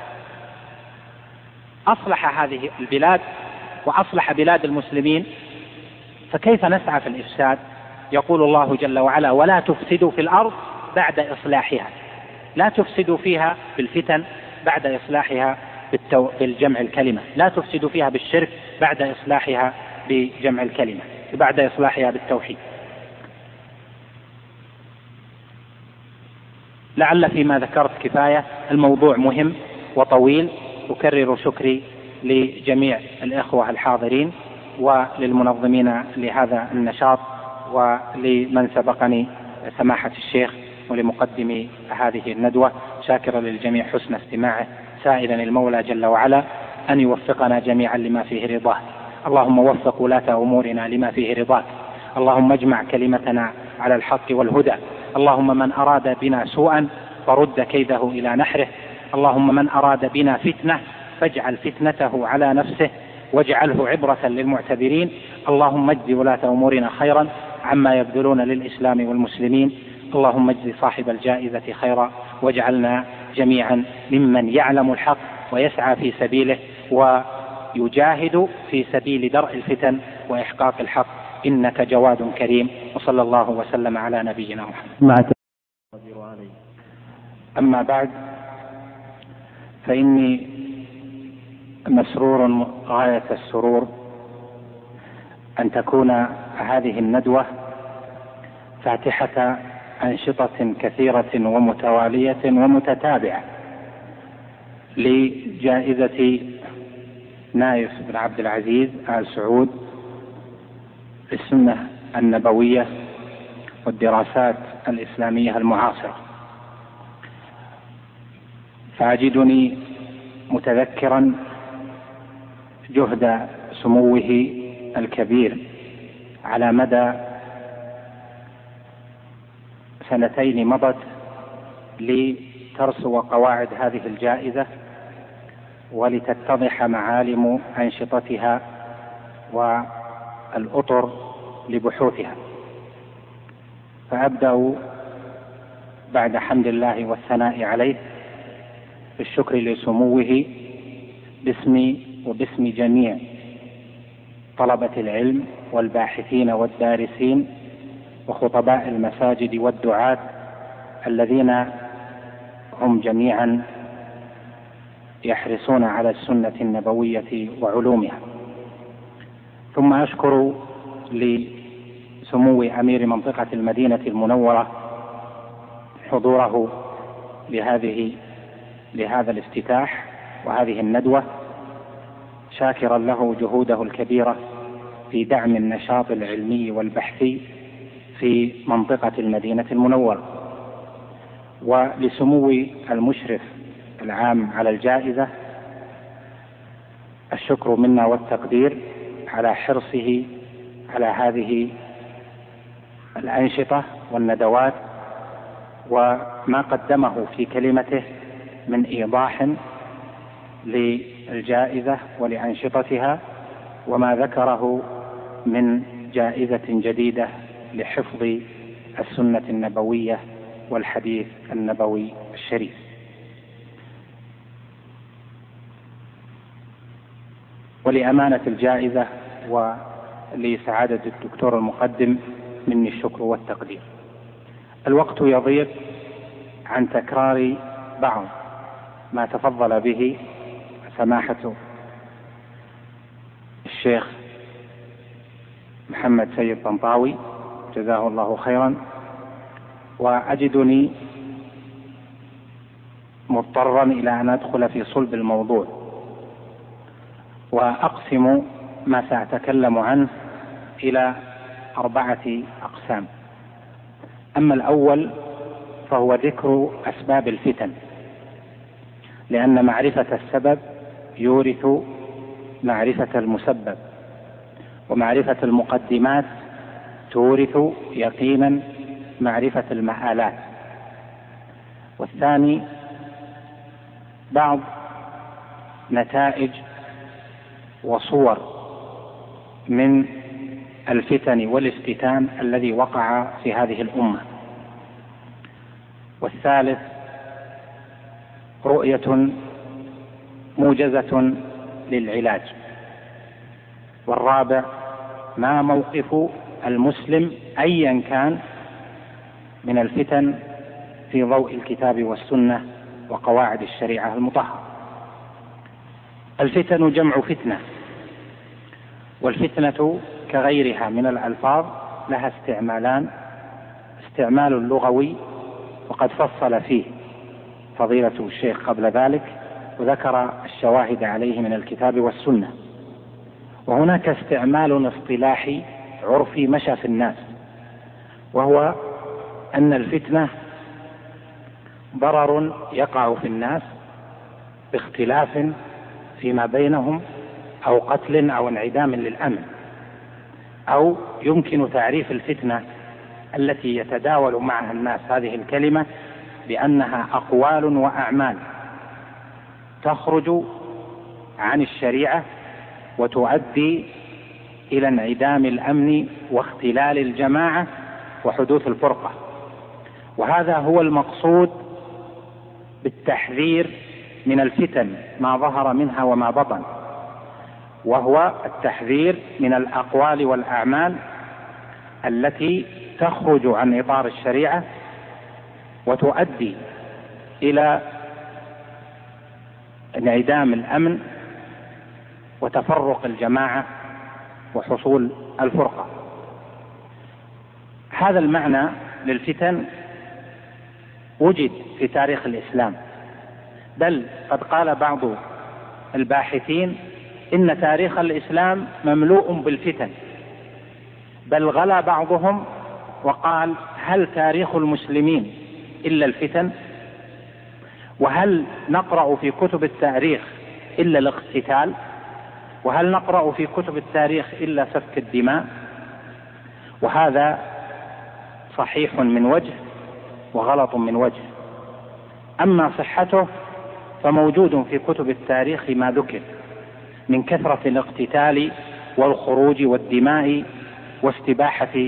أصلح هذه البلاد وأصلح بلاد المسلمين، فكيف نسعى في الإفساد؟ يقول الله جل وعلا: ولا تفسدوا في الأرض بعد إصلاحها. لا تفسدوا فيها بالفتن بعد إصلاحها بالتو... بالجمع الكلمة، لا تفسدوا فيها بالشرك بعد إصلاحها بجمع الكلمة، بعد إصلاحها بالتوحيد. لعل فيما ذكرت كفاية، الموضوع مهم وطويل. أكرر شكري لجميع الإخوة الحاضرين وللمنظمين لهذا النشاط ولمن سبقني سماحة الشيخ ولمقدمي هذه الندوة، شاكرا للجميع حسن استماعه، سائلا المولى جل وعلا أن يوفقنا جميعا لما فيه رضاه. اللهم وفق ولاة أمورنا لما فيه رضاك. اللهم اجمع كلمتنا على الحق والهدى. اللهم من أراد بنا سوءا فرد كيده إلى نحره. اللهم من أراد بنا فتنة فاجعل فتنته على نفسه واجعله عبرة للمعتبرين. اللهم اجز ولاة أمورنا خيرا عما يبذلون للإسلام والمسلمين. اللهم اجز صاحب الجائزة خيرا، واجعلنا جميعا ممن يعلم الحق ويسعى في سبيله ويجاهد في سبيل درء الفتن وإحقاق الحق، إنك جواد كريم. وصلى الله وسلم على نبينا محمد. أما بعد، فإني مسرور غاية السرور أن تكون هذه الندوة فاتحة أنشطة كثيرة ومتوالية ومتتابعة لجائزة نايف بن عبد العزيز آل سعود للسنة النبوية والدراسات الإسلامية المعاصرة. فأجدني متذكرا جهد سموه الكبير على مدى سنتين مضت لترسو قواعد هذه الجائزة ولتتضح معالم أنشطتها والأطر لبحوثها. فأبدأ بعد حمد الله والثناء عليه بالشكر لسموه باسمي وباسم جميع طلبة العلم والباحثين والدارسين وخطباء المساجد والدعاة الذين هم جميعا يحرصون على السنة النبوية وعلومها. ثم أشكر لسمو أمير منطقة المدينة المنورة حضوره لهذه لهذا الافتتاح وهذه الندوة، شاكرا له جهوده الكبيرة في دعم النشاط العلمي والبحثي في منطقة المدينة المنورة. ولسمو المشرف العام على الجائزة الشكر منا والتقدير على حرصه على هذه الأنشطة والندوات وما قدمه في كلمته من إيضاح للجائزة ولأنشطتها، وما ذكره من جائزة جديدة لحفظ السنة النبوية والحديث النبوي الشريف. ولأمانة الجائزة ولسعادة الدكتور المقدم مني الشكر والتقدير. الوقت يضيق عن تكرار بعض ما تفضل به سماحة الشيخ محمد سيد طنطاوي جزاه الله خيرا، وأجدني مضطرا إلى أن أدخل في صلب الموضوع وأقسم ما سأتكلم عنه إلى أربعة أقسام. أما الأول فهو ذكر أسباب الفتن، لأن معرفة السبب يورث معرفة المسبب، ومعرفة المقدمات تورث يقينا معرفة المآلات. والثاني بعض نتائج وصور من الفتن والافتتان الذي وقع في هذه الأمة. والثالث رؤية موجزة للعلاج. والرابع ما موقف المسلم أيا كان من الفتن في ضوء الكتاب والسنة وقواعد الشريعة المطهرة. الفتن جمع فتنة، والفتنة كغيرها من الألفاظ لها استعمالان: استعمال لغوي وقد فصل فيه فضيلة الشيخ قبل ذلك وذكر الشواهد عليه من الكتاب والسنة، وهناك استعمال اصطلاحي عرفي مشى في الناس، وهو أن الفتنة ضرر يقع في الناس باختلاف فيما بينهم أو قتل أو انعدام للأمن. أو يمكن تعريف الفتنة التي يتداول معها الناس هذه الكلمة بأنها أقوال وأعمال تخرج عن الشريعة وتؤدي إلى انعدام الأمن واختلال الجماعة وحدوث الفرقة. وهذا هو المقصود بالتحذير من الفتن ما ظهر منها وما بطن، وهو التحذير من الأقوال والأعمال التي تخرج عن إطار الشريعة وتؤدي إلى انعدام الأمن وتفرق الجماعة وحصول الفرقة. هذا المعنى للفتن وجد في تاريخ الإسلام، بل قد قال بعض الباحثين إن تاريخ الإسلام مملوء بالفتن، بل غلا بعضهم وقال: هل تاريخ المسلمين إلا الفتن؟ وهل نقرأ في كتب التاريخ إلا الاقتتال؟ وهل نقرأ في كتب التاريخ إلا سفك الدماء؟ وهذا صحيح من وجه وغلط من وجه. أما صحته فموجود في كتب التاريخ ما ذكر من كثرة الاقتتال والخروج والدماء واستباحة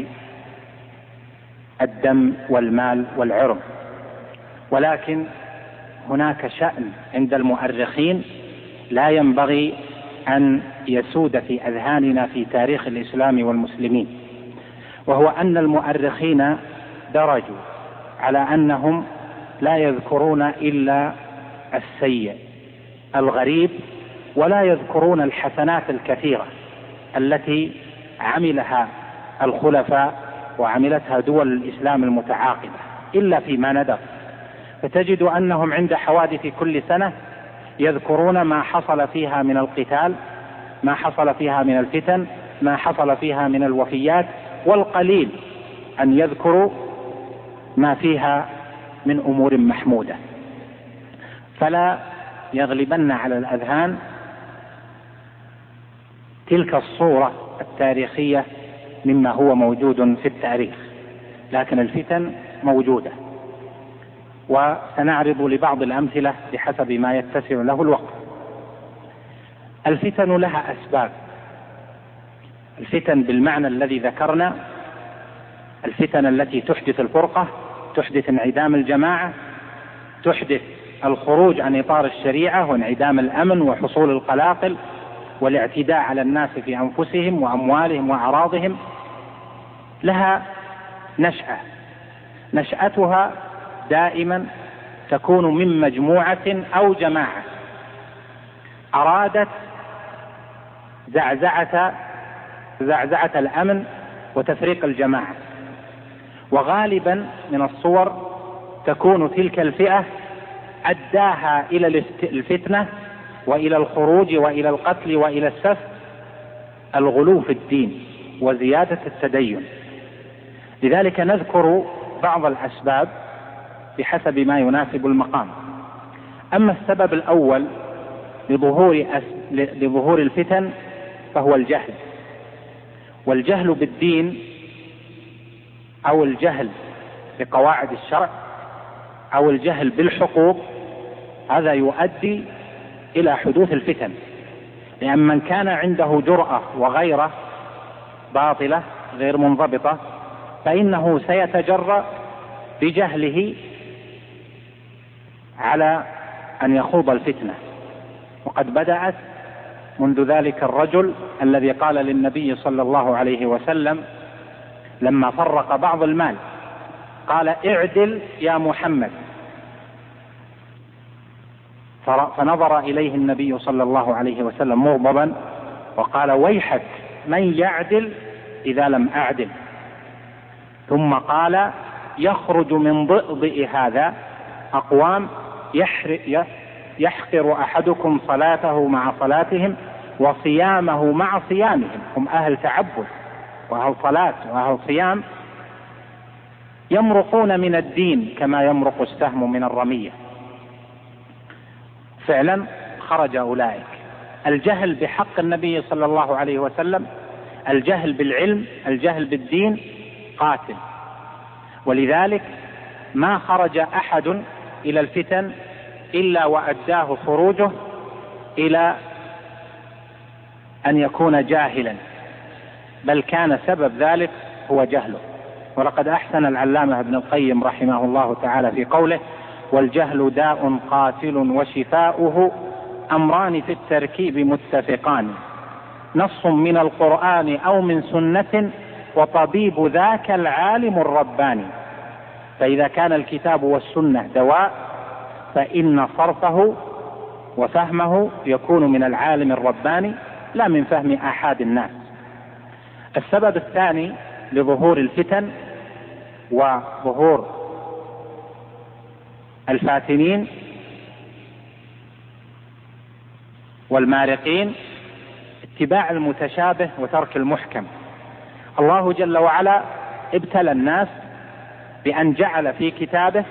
الدم والمال والعرض. ولكن هناك شأن عند المؤرخين لا ينبغي أن يسود في أذهاننا في تاريخ الإسلام والمسلمين، وهو أن المؤرخين درجوا على أنهم لا يذكرون إلا السيء الغريب، ولا يذكرون الحسنات الكثيرة التي عملها الخلفاء وعملتها دول الإسلام المتعاقبة إلا فيما ندر. فتجد أنهم عند حوادث كل سنة يذكرون ما حصل فيها من القتال، ما حصل فيها من الفتن، ما حصل فيها من الوفيات، والقليل أن يذكروا ما فيها من أمور محمودة. فلا يغلبن على الأذهان تلك الصورة التاريخية مما هو موجود في التاريخ، لكن الفتن موجودة، وسنعرض لبعض الأمثلة بحسب ما يتسع له الوقت. الفتن لها أسباب. الفتن بالمعنى الذي ذكرنا، الفتن التي تحدث الفرقة، تحدث انعدام الجماعة، تحدث الخروج عن إطار الشريعة وانعدام الأمن وحصول القلاقل والاعتداء على الناس في أنفسهم وأموالهم وأعراضهم لها نشأة، نشأتها دائما تكون من مجموعة أو جماعة أرادت زعزعة زعزعة الأمن وتفريق الجماعة. وغالبا من الصور تكون تلك الفئة أداها إلى الفتنة وإلى الخروج وإلى القتل وإلى السفك الغلو في الدين وزيادة التدين. لذلك نذكر بعض الأسباب بحسب ما يناسب المقام. أما السبب الأول لظهور, أس... لظهور الفتن فهو الجهل، والجهل بالدين أو الجهل بقواعد الشرع أو الجهل بالحقوق، هذا يؤدي إلى حدوث الفتن. لأن من كان عنده جرأة وغيرة باطلة غير منضبطة فإنه سيتجرأ بجهله على أن يخوض الفتنة. وقد بدأت منذ ذلك الرجل الذي قال للنبي صلى الله عليه وسلم لما فرق بعض المال قال: اعدل يا محمد. فنظر إليه النبي صلى الله عليه وسلم مغضبا وقال: ويحك، من يعدل إذا لم أعدل؟ ثم قال: يخرج من ضئضئ هذا أقوام يحقر أحدكم صلاته مع صلاتهم وصيامه مع صيامهم، هم أهل تعبد وأهل صلاة وأهل صيام، يمرقون من الدين كما يمرق السهم من الرمية. فعلا خرج أولئك. الجهل بحق النبي صلى الله عليه وسلم، الجهل بالعلم، الجهل بالدين قاتل. ولذلك ما خرج أحد إلى الفتن إلا وأداه خروجه إلى أن يكون جاهلا، بل كان سبب ذلك هو جهله. ولقد أحسن العلامة ابن القيم رحمه الله تعالى في قوله: والجهل داء قاتل وشفاؤه أمران في التركيب متفقان، نص من القرآن أو من سنة وطبيب ذاك العالم الرباني. فإذا كان الكتاب والسنة دواء فإن صرفه وفهمه يكون من العالم الرباني لا من فهم أحد الناس. السبب الثاني لظهور الفتن وظهور الفاتنين والمارقين اتباع المتشابه وترك المحكم. الله جل وعلا ابتلى الناس بأن جعل في كتابه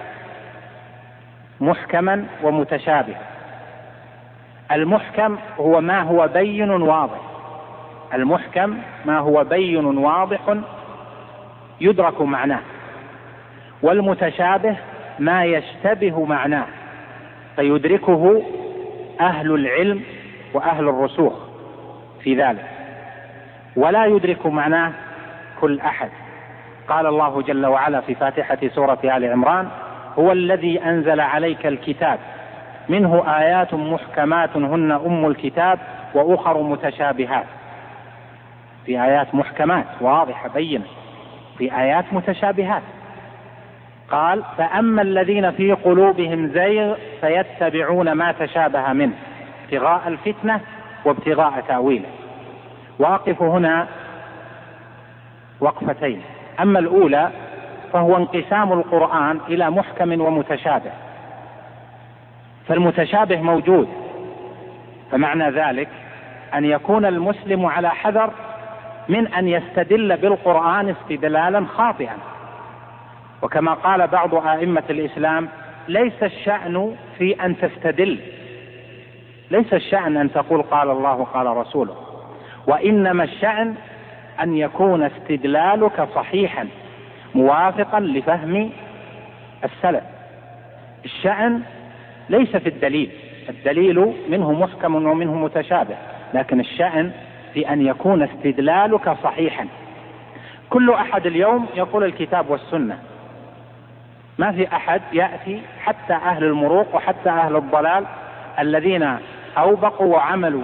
محكما ومتشابه. المحكم هو ما هو بين واضح، المحكم ما هو بين واضح يدرك معناه، والمتشابه ما يشتبه معناه فيدركه أهل العلم وأهل الرسوخ في ذلك، ولا يدرك معناه كل أحد. قال الله جل وعلا في فاتحة سورة آل عمران: هو الذي أنزل عليك الكتاب منه آيات محكمات هن أم الكتاب وأخر متشابهات. في آيات محكمات واضحة بينة، في آيات متشابهات. قال: فأما الذين في قلوبهم زيغ فيتبعون ما تشابه منه ابتغاء الفتنة وابتغاء تأويله. واقف هنا وقفتين. أما الأولى فهو انقسام القرآن إلى محكم ومتشابه، فالمتشابه موجود، فمعنى ذلك أن يكون المسلم على حذر من أن يستدل بالقرآن استدلالا خاطئا. وكما قال بعض أئمة الإسلام: ليس الشأن في أن تستدل، ليس الشأن أن تقول قال الله قال رسوله، وإنما الشأن أن يكون استدلالك صحيحا موافقا لفهم السلف. الشأن ليس في الدليل، الدليل منه محكم ومنه متشابه، لكن الشأن في أن يكون استدلالك صحيحا. كل أحد اليوم يقول الكتاب والسنة، ما في أحد يأتي، حتى أهل المروق وحتى أهل الضلال الذين أوبقوا وعملوا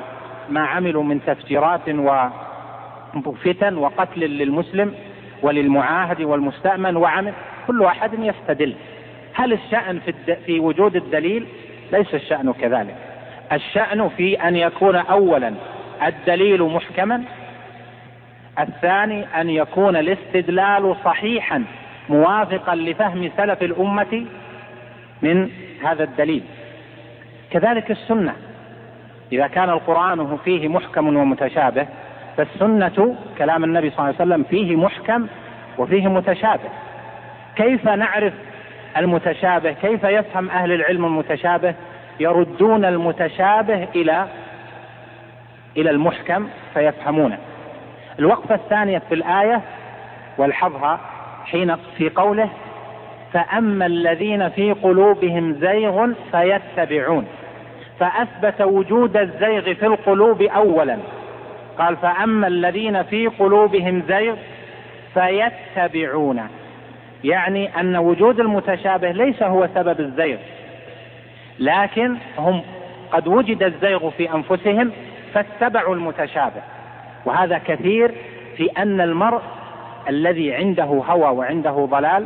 ما عملوا من تفجيرات وفتن وقتل للمسلم وللمعاهد والمستأمن وعمل، كل واحد يستدل. هل الشأن في, الد... في وجود الدليل؟ ليس الشأن كذلك. الشأن في أن يكون أولا الدليل محكما، الثاني أن يكون الاستدلال صحيحا موافقا لفهم سلف الأمة من هذا الدليل. كذلك السنة، إذا كان القرآن فيه محكم ومتشابه فالسنة كلام النبي صلى الله عليه وسلم فيه محكم وفيه متشابه. كيف نعرف المتشابه؟ كيف يفهم أهل العلم المتشابه؟ يردون المتشابه إلى إلى المحكم فيفهمونه. الوقفة الثانية في الآية والحظها حين في قوله فأما الذين في قلوبهم زيغ فيتبعون، فأثبت وجود الزيغ في القلوب أولا، قال فأما الذين في قلوبهم زيغ فيتبعون، يعني أن وجود المتشابه ليس هو سبب الزيغ، لكن هم قد وجد الزيغ في أنفسهم فاتبعوا المتشابه. وهذا كثير في أن المرء الذي عنده هوى وعنده ضلال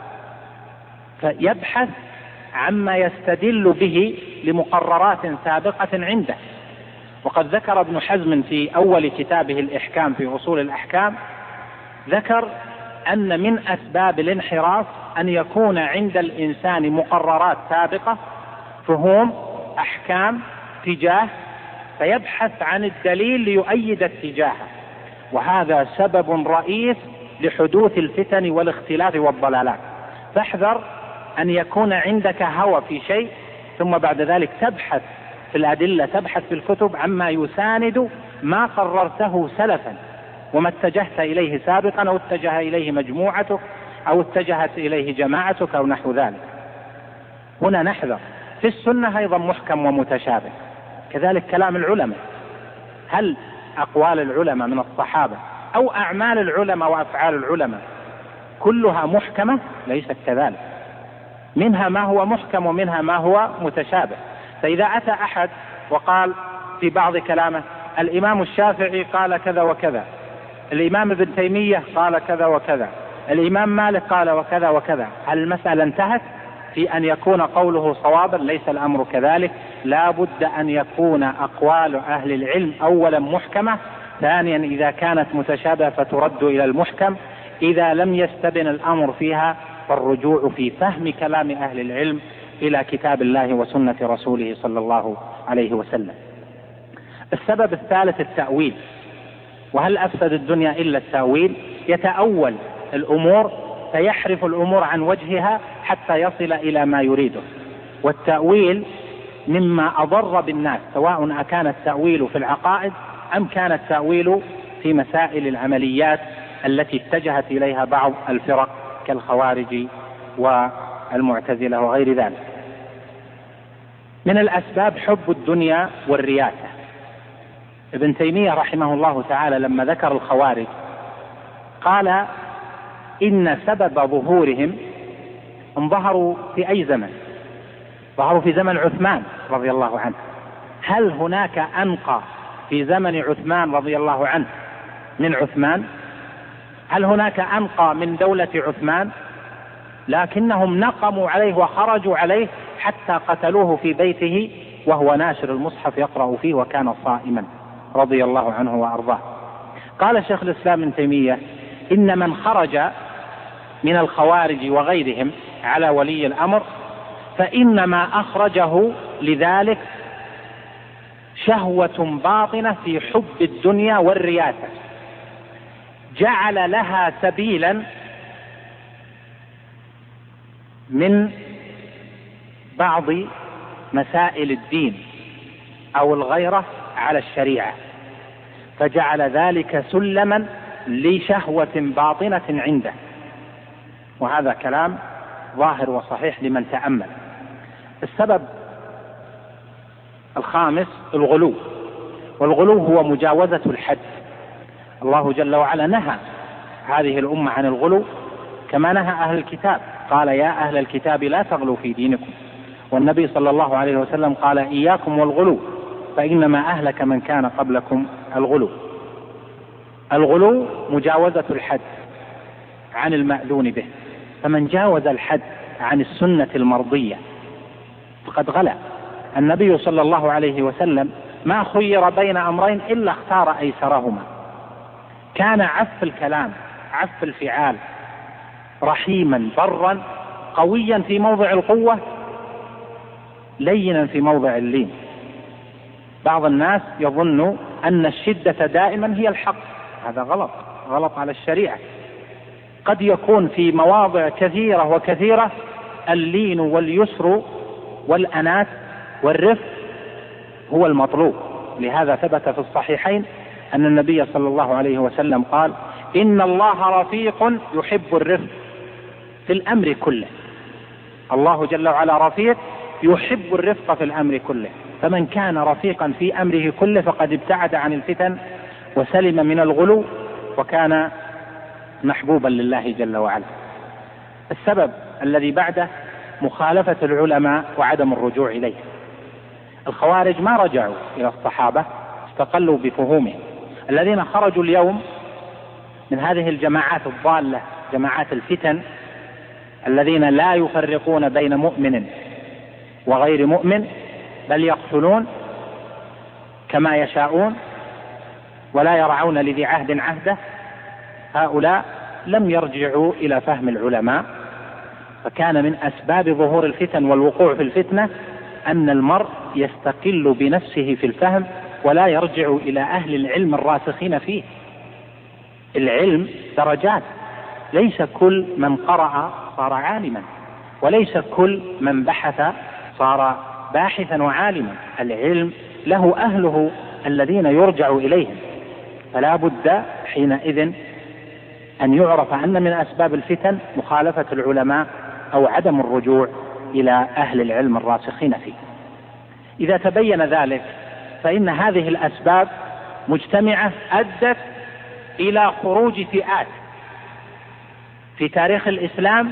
فيبحث عما يستدل به لمقررات سابقة عنده. وقد ذكر ابن حزم في أول كتابه الإحكام في أصول الأحكام، ذكر أن من أسباب الانحراف أن يكون عند الإنسان مقررات سابقة، فهوم، أحكام، اتجاه، فيبحث عن الدليل ليؤيد اتجاهه، وهذا سبب رئيس لحدوث الفتن والاختلاف والضلالات. فاحذر أن يكون عندك هوى في شيء ثم بعد ذلك تبحث في الأدلة، تبحث في الكتب عما يساند ما قررته سلفا وما اتجهت إليه سابقا أو اتجه إليه مجموعتك أو اتجهت إليه جماعتك أو نحو ذلك. هنا نحذر. في السنة أيضا محكم ومتشابه، كذلك كلام العلماء. هل أقوال العلماء من الصحابة أو أعمال العلماء وأفعال العلماء كلها محكمة؟ ليست كذلك، منها ما هو محكم ومنها ما هو متشابه. فإذا أتى أحد وقال في بعض كلامه الإمام الشافعي قال كذا وكذا، الإمام ابن تيمية قال كذا وكذا، الإمام مالك قال وكذا وكذا، هل المسألة انتهت في أن يكون قوله صوابا؟ ليس الأمر كذلك. لا بد أن يكون أقوال أهل العلم أولا محكمة، ثانيا إذا كانت متشابهة فترد إلى المحكم، إذا لم يستبن الأمر فيها فالرجوع في فهم كلام أهل العلم إلى كتاب الله وسنة رسوله صلى الله عليه وسلم. السبب الثالث التأويل. وهل أفسد الدنيا إلا التأويل؟ يتأول الأمور فيحرف الأمور عن وجهها حتى يصل إلى ما يريده. والتأويل مما أضر بالناس، سواء أكان التأويل في العقائد أم كان التأويل في مسائل العمليات التي اتجهت إليها بعض الفرق كالخوارج والمعتزلة وغير ذلك. من الأسباب حب الدنيا والرياسة. ابن تيمية رحمه الله تعالى لما ذكر الخوارج قال إن سبب ظهورهم ان ظهروا في أي زمن؟ ظهروا في زمن عثمان رضي الله عنه. هل هناك أنقى في زمن عثمان رضي الله عنه من عثمان؟ هل هناك أنقى من دولة عثمان؟ لكنهم نقموا عليه وخرجوا عليه حتى قتلوه في بيته وهو ناشر المصحف يقرأ فيه وكان صائما رضي الله عنه وأرضاه. قال شيخ الإسلام ابن تيمية إن من خرج من الخوارج وغيرهم على ولي الأمر فإنما أخرجه لذلك شهوة باطنة في حب الدنيا والرياسة، جعل لها سبيلا من بعض مسائل الدين أو الغيرة على الشريعة، فجعل ذلك سلما لشهوة باطنة عنده. وهذا كلام ظاهر وصحيح لمن تأمل. السبب الخامس الغلو. والغلو هو مجاوزة الحد. الله جل وعلا نهى هذه الأمة عن الغلو كما نهى أهل الكتاب، قال يا أهل الكتاب لا تغلوا في دينكم. والنبي صلى الله عليه وسلم قال إياكم والغلو فإنما أهلك من كان قبلكم الغلو. الغلو مجاوزة الحد عن المأذون به، فمن جاوز الحد عن السنة المرضية فقد غلا. النبي صلى الله عليه وسلم ما خير بين أمرين إلا اختار أيسرهما، كان عف الكلام عف الفعال، رحيما برا، قويا في موضع القوة، لينا في موضع اللين. بعض الناس يظن أن الشدة دائما هي الحق، هذا غلط، غلط على الشريعة. قد يكون في مواضع كثيرة وكثيرة اللين واليسر والأنات والرفق هو المطلوب. لهذا ثبت في الصحيحين أن النبي صلى الله عليه وسلم قال: إن الله رفيق يحب الرفق في الأمر كله. الله جل وعلا رفيق يحب الرفق في الأمر كله، فمن كان رفيقا في أمره كله فقد ابتعد عن الفتن وسلم من الغلو وكان محبوبا لله جل وعلا. السبب الذي بعده مخالفة العلماء وعدم الرجوع إليه. الخوارج ما رجعوا إلى الصحابة، استقلوا بفهومهم. الذين خرجوا اليوم من هذه الجماعات الضالة، جماعات الفتن، الذين لا يفرقون بين مؤمن وغير مؤمن، بل يقتلون كما يشاءون ولا يرعون لذي عهد عهده، هؤلاء لم يرجعوا إلى فهم العلماء. فكان من أسباب ظهور الفتن والوقوع في الفتنة أن المرء يستقل بنفسه في الفهم ولا يرجع إلى أهل العلم الراسخين فيه. العلم درجات، ليس كل من قرأ صار عالما، وليس كل من بحث صار باحثا وعالما. العلم له أهله الذين يرجع إليهم، فلا بد حينئذ أن يعرف أن من أسباب الفتن مخالفة العلماء أو عدم الرجوع إلى أهل العلم الراسخين فيه. إذا تبين ذلك فإن هذه الأسباب مجتمعة أدت إلى خروج فئات في تاريخ الإسلام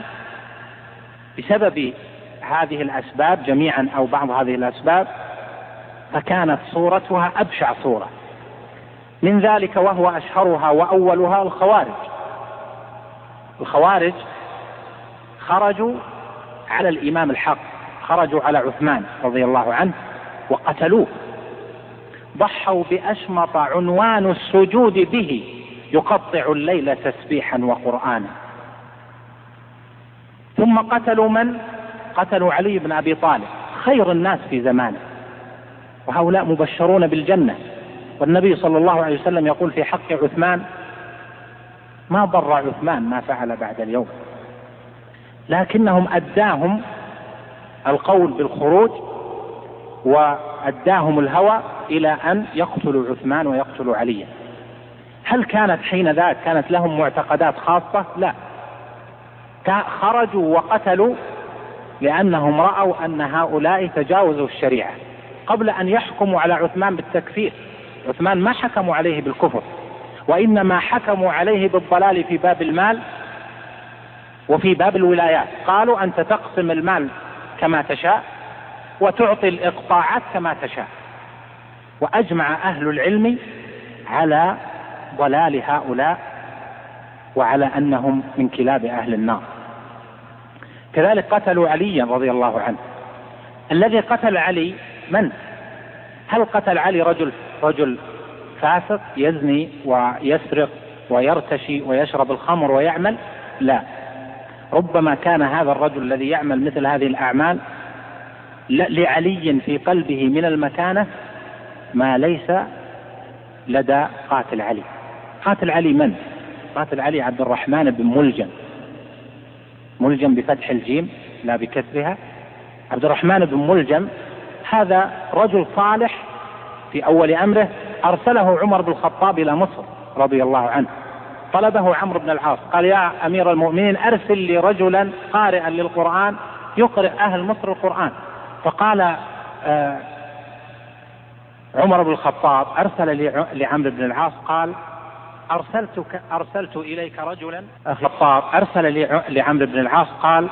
بسبب هذه الأسباب جميعا أو بعض هذه الأسباب، فكانت صورتها أبشع صورة. من ذلك وهو أشهرها وأولها الخوارج. الخوارج خرجوا على الإمام الحق، خرجوا على عثمان رضي الله عنه وقتلوه، ضحوا بأشمط عنوان السجود به يقطع الليل تسبيحا وقرآنا. ثم قتلوا من؟ قتلوا علي بن أبي طالب، خير الناس في زمانه، وهؤلاء مبشرون بالجنة. والنبي صلى الله عليه وسلم يقول في حق عثمان: ما ضر عثمان ما فعل بعد اليوم. لكنهم أداهم القول بالخروج وأداهم الهوى إلى أن يقتلوا عثمان ويقتلوا عليا. هل كانت حين ذاك كانت لهم معتقدات خاصة؟ لا، خرجوا وقتلوا لأنهم رأوا أن هؤلاء تجاوزوا الشريعة قبل أن يحكموا على عثمان بالتكفير. عثمان ما حكموا عليه بالكفر، وإنما حكموا عليه بالضلال في باب المال وفي باب الولايات. قالوا: أنت تقسم المال كما تشاء وتعطي الإقطاعات كما تشاء. وأجمع أهل العلم على ضلال هؤلاء وعلى أنهم من كلاب أهل النار. كذلك قتلوا عليا رضي الله عنه. الذي قتل علي من؟ هل قتل علي رجل رجل فاسق يزني ويسرق ويرتشي ويشرب الخمر ويعمل؟ لا، ربما كان هذا الرجل الذي يعمل مثل هذه الأعمال لعلي في قلبه من المكانة ما ليس لدى قاتل علي. قاتل علي من؟ قاتل علي عبد الرحمن بن ملجم، ملجم بفتح الجيم لا بكسرها. عبد الرحمن بن ملجم هذا رجل صالح في أول أمره، أرسله عمر بن الخطاب إلى مصر رضي الله عنه، طلبه عمرو بن العاص، قال: يا أمير المؤمنين أرسل لي رجلا قارئا للقرآن يقرئ أهل مصر القرآن. فقال آه عمر بن الخطاب أرسل لعمرو بن العاص قال: أرسلتك أرسلت إليك رجلا. الخطاب أرسل لعمرو بن العاص قال: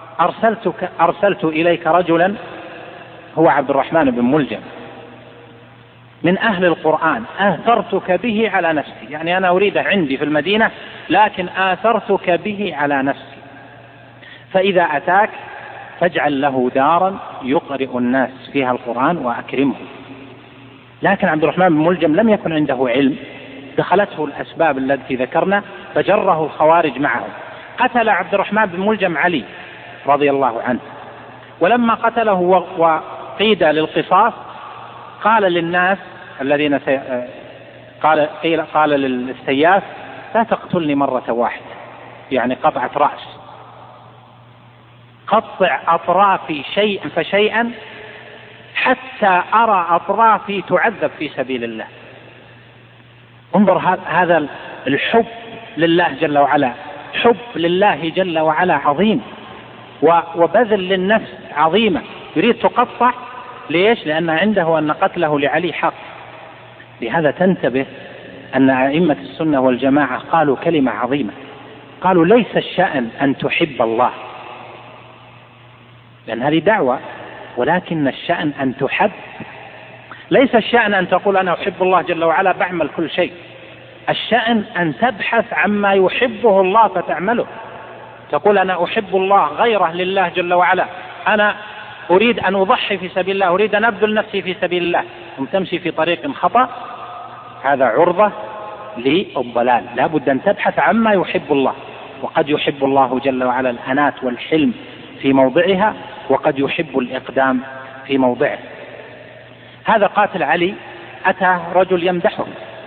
أرسلتك أرسلت إليك رجلا هو عبد الرحمن بن ملجم، من أهل القرآن آثرتك به على نفسي، يعني أنا أريده عندي في المدينة لكن آثرتك به على نفسي، فإذا أتاك فاجعل له دارا يقرئ الناس فيها القرآن وأكرمه. لكن عبد الرحمن بن ملجم لم يكن عنده علم، دخلته الأسباب التي ذكرنا فجره الخوارج معه. قتل عبد الرحمن بن ملجم علي رضي الله عنه، ولما قتله وقيد للقصاص قال للناس الذين سي... قال قيل قال للسياف لا تقتلني مرة واحدة، يعني قطعة رأس، قطع أطرافي شيئا فشيئا حتى أرى أطرافي تعذب في سبيل الله. انظر هذا الحب لله جل وعلا، حب لله جل وعلا عظيم، وبذل للنفس عظيمة، يريد تقطع. ليش؟ لأن عنده أن قتله لعلي حق. لهذا تنتبه أن أئمة السنة والجماعة قالوا كلمة عظيمة، قالوا ليس الشأن أن تحب الله، لأن هذه دعوة، ولكن الشأن أن تحب. ليس الشأن أن تقول أنا أحب الله جل وعلا بعمل كل شيء، الشأن أن تبحث عما يحبه الله فتعمله. تقول أنا أحب الله غيره لله جل وعلا، أنا أريد أن أضحي في سبيل الله، أريد أن أبذل نفسي في سبيل الله، ثم تمشي في طريق خطأ، هذا عرضة للضلال. لا بد أن تبحث عما يحب الله، وقد يحب الله جل وعلا الأنات والحلم في موضعها، وقد يحب الإقدام في موضعه. هذا قاتل علي أتى رجل يمدحه،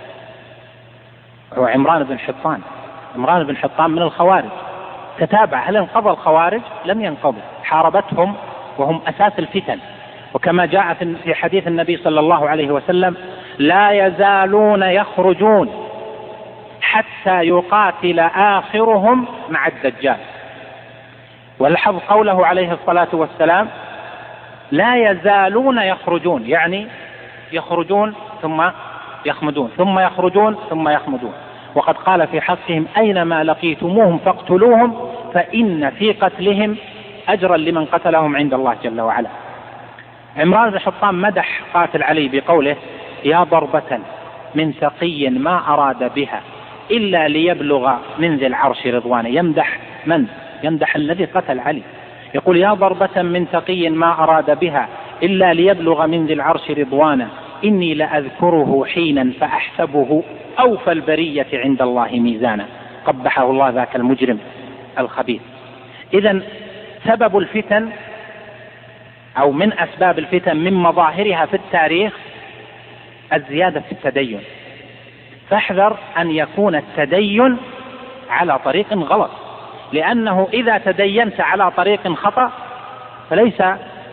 هو عمران بن حطان. عمران بن حطان من الخوارج، تتابع هل انقضى الخوارج؟ لم ينقضوا، حاربتهم وهم أساس الفتن. وكما جاء في حديث النبي صلى الله عليه وسلم لا يزالون يخرجون حتى يقاتل آخرهم مع الدجال. والحظ قوله عليه الصلاة والسلام لا يزالون يخرجون، يعني يخرجون ثم يخمدون ثم يخرجون ثم يخمدون. وقد قال في حقهم أينما لقيتموهم فاقتلوهم فإن في قتلهم أجرا لمن قتلهم عند الله جل وعلا. عمران بن حطان مدح قاتل علي بقوله يا ضربة من تقي ما أراد بها إلا ليبلغ من ذي العرش رضوانه. يمدح من؟ يمدح الذي قتل علي، يقول يا ضربة من تقي ما أراد بها إلا ليبلغ من ذي العرش رضوانه إني لأذكره حينا فأحسبه أوفى البرية عند الله ميزانا. قبحه الله ذاك المجرم الخبيث. إذن سبب الفتن أو من أسباب الفتن من مظاهرها في التاريخ الزيادة في التدين، فاحذر أن يكون التدين على طريق غلط، لأنه إذا تدينت على طريق خطأ فليس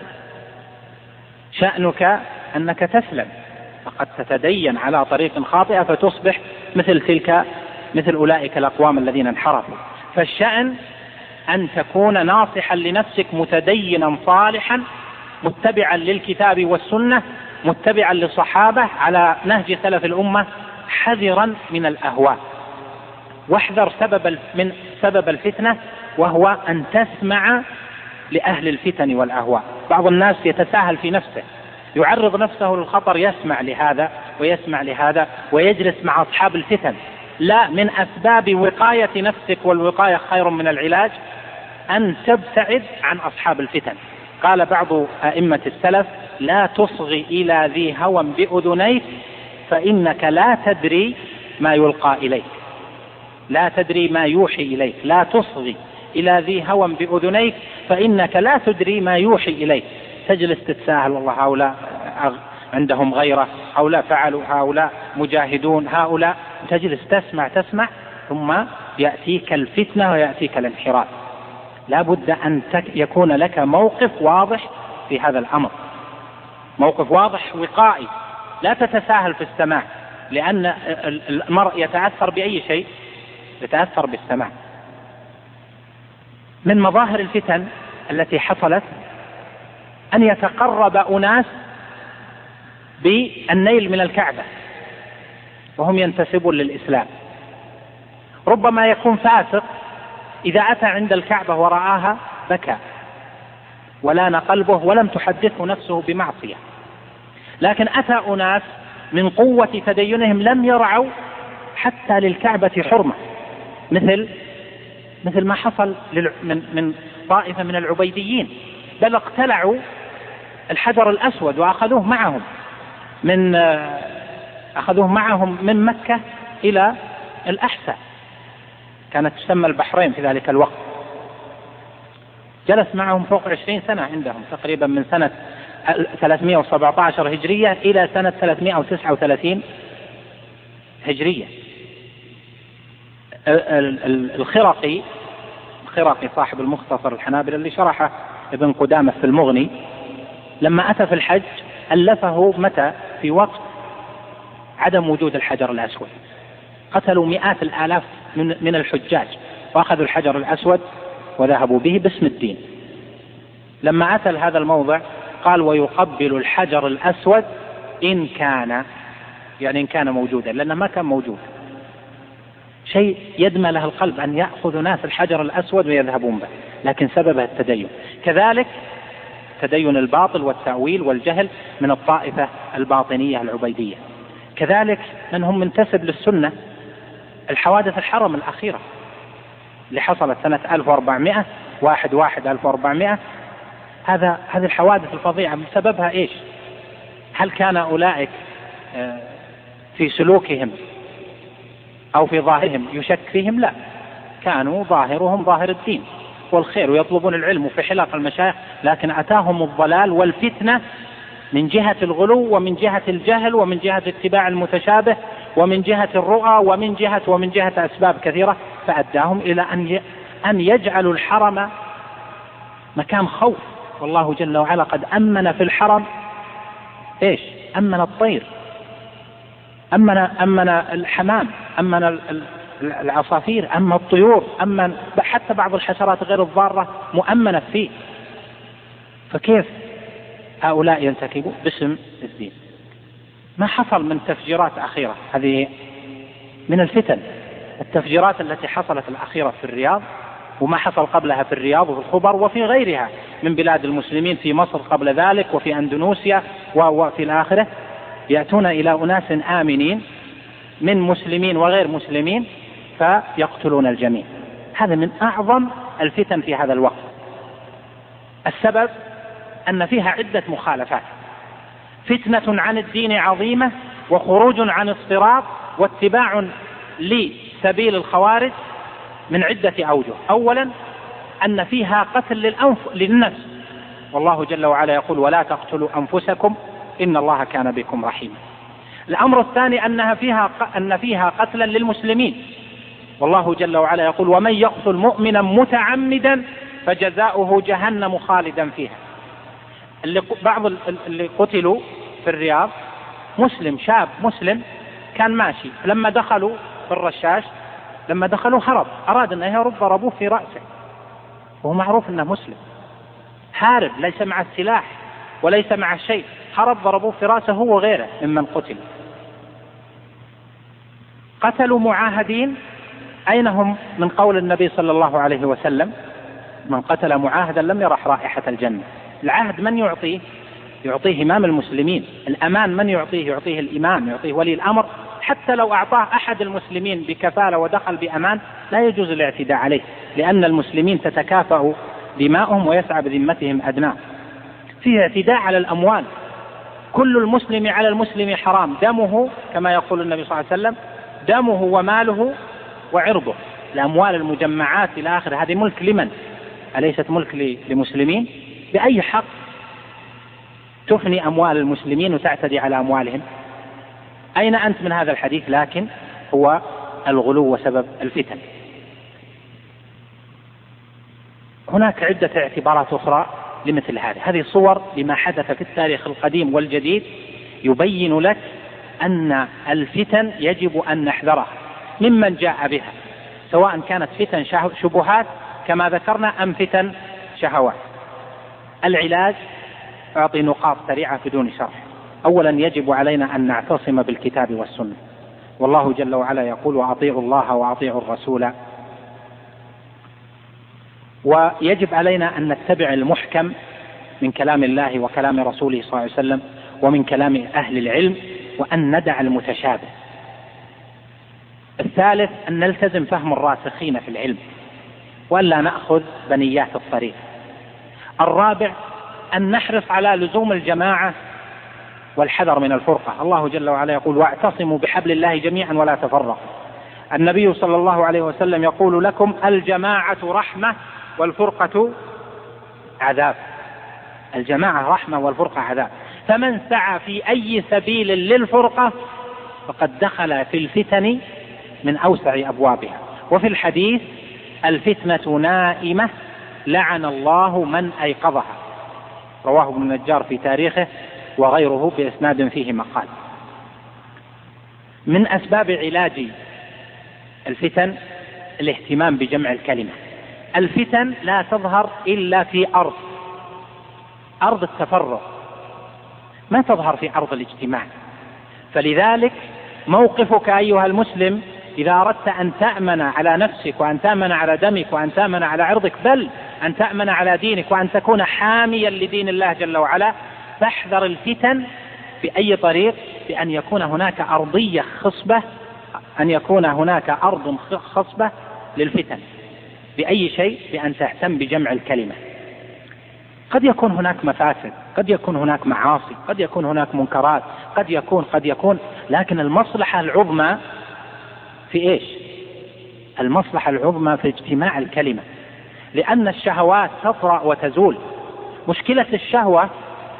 شأنك أنك تسلم، فقد تتدين على طريق خاطئة فتصبح مثل تلك مثل أولئك الأقوام الذين انحرفوا. فالشأن أن تكون ناصحا لنفسك متدينا صالحا متبعا للكتاب والسنة متبعا للصحابة على نهج سلف الأمة حذرا من الأهواء. واحذر سبب من سبب الفتنة وهو أن تسمع لأهل الفتن والأهواء. بعض الناس يتساهل في نفسه، يعرض نفسه للخطر، يسمع لهذا ويسمع لهذا ويجلس مع أصحاب الفتن. لا، من أسباب وقاية نفسك، والوقاية خير من العلاج، أن تبتعد عن أصحاب الفتن. قال بعض أئمة السلف لا تصغي إلى ذي هوى بأذنيك فإنك لا تدري ما يلقى إليك، لا تدري ما يوحي إليك. لا تصغي إلى ذي هوى بأذنيك فإنك لا تدري ما يوحي إليك. تجلس تتساهل والله هؤلاء عندهم غيرة، هؤلاء فعلوا، هؤلاء مجاهدون، هؤلاء، تجلس تسمع تسمع ثم يأتيك الفتنة ويأتيك الانحراف. لا بد أن يكون لك موقف واضح في هذا الأمر، موقف واضح وقائي، لا تتساهل في السماع، لأن المرء يتأثر بأي شيء، يتأثر بالسماع. من مظاهر الفتن التي حصلت أن يتقرب أناس بالنيل من الكعبة وهم ينتسبون للإسلام. ربما يكون فاسق إذا أتى عند الكعبة ورآها بكى ولان قلبه ولم تحدثه نفسه بمعصية، لكن أتى أناس من قوة تدينهم لم يرعوا حتى للكعبة حرمة، مثل مثل ما حصل من من طائفة من العبيديين، بل اقتلعوا الحجر الأسود وأخذوه معهم من أخذوه معهم من مكة إلى الأحساء، كانت تسمى البحرين في ذلك الوقت. جلس معهم فوق عشرين سنة عندهم، تقريبا من سنة ثلاثمائة وسبعة عشر هجرية إلى سنة ثلاثمائة وتسعة وثلاثين هجرية. الخرقي الخرقي صاحب المختصر الحنابلة اللي شرحه ابن قدامة في المغني، لما أتى في الحج ألفه متى؟ في وقت عدم وجود الحجر الأسود، قتلوا مئات الآلاف من الحجاج وأخذوا الحجر الأسود وذهبوا به باسم الدين. لما أتى لهذا الموضع قال ويقبل الحجر الأسود إن كان، يعني إن كان موجودا، لأنه ما كان موجود. شيء يدمى له القلب أن يأخذ ناس الحجر الأسود ويذهبون به، لكن سببها التدين. كذلك تدين الباطل والتأويل والجهل من الطائفة الباطنية العبيدية. كذلك من هم منتسب للسنة، الحوادث الحرم الأخيرة اللي حصلت سنة ألف وأربعمائة واحد واحد ألف وأربعمائة، هذا هذه الحوادث الفظيعة بسببها إيش؟ هل كان أولئك في سلوكهم أو في ظاهرهم يشك فيهم؟ لا، كانوا ظاهرهم ظاهر الدين والخير ويطلبون العلم وفي حلق المشايخ، لكن أتاهم الضلال والفتنة من جهة الغلو ومن جهة الجهل ومن جهة اتباع المتشابه ومن جهة الرؤى ومن جهة ومن جهة أسباب كثيرة، فأداهم إلى أن أن يجعلوا الحرم مكان خوف. والله جل وعلا قد أمن في الحرم إيش؟ أمن الطير، أمن أمن الحمام، أمن العصافير، أمن الطيور، أمن حتى بعض الحشرات غير الضارة مؤمنة فيه. فكيف هؤلاء ينتكبوا باسم الدين؟ ما حصل من تفجيرات أخيرة، هذه من الفتن، التفجيرات التي حصلت الأخيرة في الرياض وما حصل قبلها في الرياض وفي الخبر وفي غيرها من بلاد المسلمين، في مصر قبل ذلك وفي أندونيسيا وفي الآخرة، يأتون إلى أناس آمنين من مسلمين وغير مسلمين فيقتلون الجميع. هذا من أعظم الفتن في هذا الوقت. السبب أن فيها عدة مخالفات، فتنة عن الدين عظيمة، وخروج عن الصراط، واتباع لسبيل الخوارج من عدة أوجه. أولا أن فيها قتل للأنف للنفس، والله جل وعلا يقول ولا تقتلوا أنفسكم إن الله كان بكم رحيما. الأمر الثاني أنها فيها أن فيها قتلا للمسلمين، والله جل وعلا يقول ومن يقتل مؤمنا متعمدا فجزاؤه جهنم خالدا فيها. اللي بعض اللي قتلوا في الرياض مسلم، شاب مسلم كان ماشي، لما دخلوا في الرشاش لما دخلوا هرب، أراد أن يهرب ضربوه في رأسه وهو معروف أنه مسلم، هارب ليس مع السلاح وليس مع شيء، هرب ضربوه في رأسه هو وغيره ممن قتل. قتلوا معاهدين، أين هم من قول النبي صلى الله عليه وسلم من قتل معاهدا لم يرح رائحة الجنة؟ العهد من يعطيه؟ يعطيه إمام المسلمين. الأمان من يعطيه؟ يعطيه الإمام، يعطيه ولي الأمر. حتى لو أعطاه أحد المسلمين بكفالة ودخل بأمان لا يجوز الاعتداء عليه، لأن المسلمين تتكافأ دماؤهم ويسعى بذمتهم أدناه. فيه اعتداء على الأموال، كل المسلم على المسلم حرام، دمه كما يقول النبي صلى الله عليه وسلم دمه وماله وعرضه. الأموال المجمعات إلى آخر هذه ملك لمن؟ أليست ملك لمسلمين؟ بأي حق تفني أموال المسلمين وتعتدي على أموالهم؟ أين أنت من هذا الحديث؟ لكن هو الغلو وسبب الفتن. هناك عدة اعتبارات أخرى لمثل هذه هذه صور لما حدث في التاريخ القديم والجديد، يبين لك أن الفتن يجب أن نحذرها ممن جاء بها، سواء كانت فتن شبهات كما ذكرنا أم فتن شهوات. العلاج أعطي نقاط سريعة بدون شرح. أولا يجب علينا أن نعتصم بالكتاب والسنة، والله جل وعلا يقول وأطيعوا الله وأطيعوا الرسول. ويجب علينا أن نتبع المحكم من كلام الله وكلام رسوله صلى الله عليه وسلم ومن كلام أهل العلم، وأن ندع المتشابه. الثالث أن نلتزم فهم الراسخين في العلم وألا نأخذ بنيات الطريق. الرابع أن نحرص على لزوم الجماعة والحذر من الفرقة. الله جل وعلا يقول واعتصموا بحبل الله جميعا ولا تفرقوا. النبي صلى الله عليه وسلم يقول لكم الجماعة رحمة والفرقة عذاب. الجماعة رحمة والفرقة عذاب، فمن سعى في أي سبيل للفرقة فقد دخل في الفتن من أوسع أبوابها. وفي الحديث الفتنة نائمة لعن الله من أيقظها، رواه ابن النجار في تاريخه وغيره بإسناد فيه مقال. من أسباب علاج الفتن الاهتمام بجمع الكلمة. الفتن لا تظهر إلا في أرض أرض التفرق، ما تظهر في أرض الاجتماع. فلذلك موقفك أيها المسلم إذا أردت أن تأمن على نفسك وأن تأمن على دمك وأن تأمن على عرضك، بل أن تأمن على دينك وأن تكون حاميا لدين الله جل وعلا، فاحذر الفتن بأي طريق، بأن يكون هناك أرضية خصبة، أن يكون هناك أرض خصبة للفتن. بأي شيء؟ بأن تهتم بجمع الكلمة. قد يكون هناك مفاسد، قد يكون هناك معاصي، قد يكون هناك منكرات، قد يكون قد يكون لكن المصلحة العظمى في إيش؟ المصلحة العظمى في اجتماع الكلمة، لأن الشهوات تطرأ وتزول. مشكلة الشهوة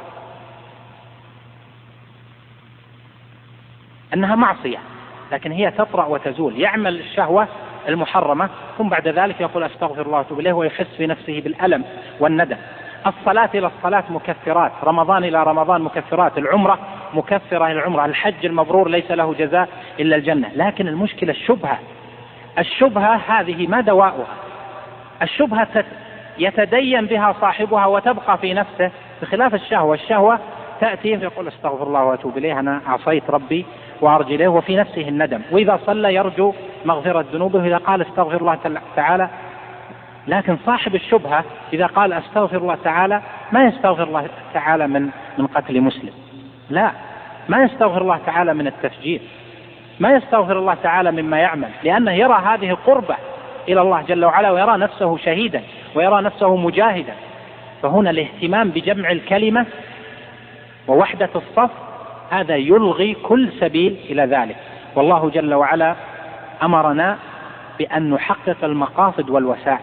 أنها معصية، لكن هي تطرأ وتزول. يعمل الشهوة المحرمة ثم بعد ذلك يقول أستغفر الله وأتوب إليه ويحس في نفسه بالألم والندم. الصلاة إلى الصلاة مكفرات، رمضان إلى رمضان مكفرات، العمرة مكفرة إلى العمرة، الحج المبرور ليس له جزاء إلا الجنة. لكن المشكلة الشبهة. الشبهة هذه ما دواؤها؟ الشبهة يتدين بها صاحبها وتبقى في نفسه، بخلاف الشهوة. الشهوة تأتي يقول استغفر الله وأتوب إليه، أنا عصيت ربي وأرجو إليه، وفي نفسه الندم، وإذا صلى يرجو مغفرة ذنوبه، إذا قال استغفر الله تعالى. لكن صاحب الشبهة إذا قال أستغفر الله تعالى ما يستغفر الله تعالى من من قتل مسلم، لا، ما يستغفر الله تعالى من التفجير، ما يستغفر الله تعالى مما يعمل، لأنه يرى هذه قربة إلى الله جل وعلا، ويرى نفسه شهيدا ويرى نفسه مجاهدا. فهنا الاهتمام بجمع الكلمة ووحدة الصف هذا يلغي كل سبيل إلى ذلك. والله جل وعلا أمرنا بأن نحقق المقاصد والوسائل.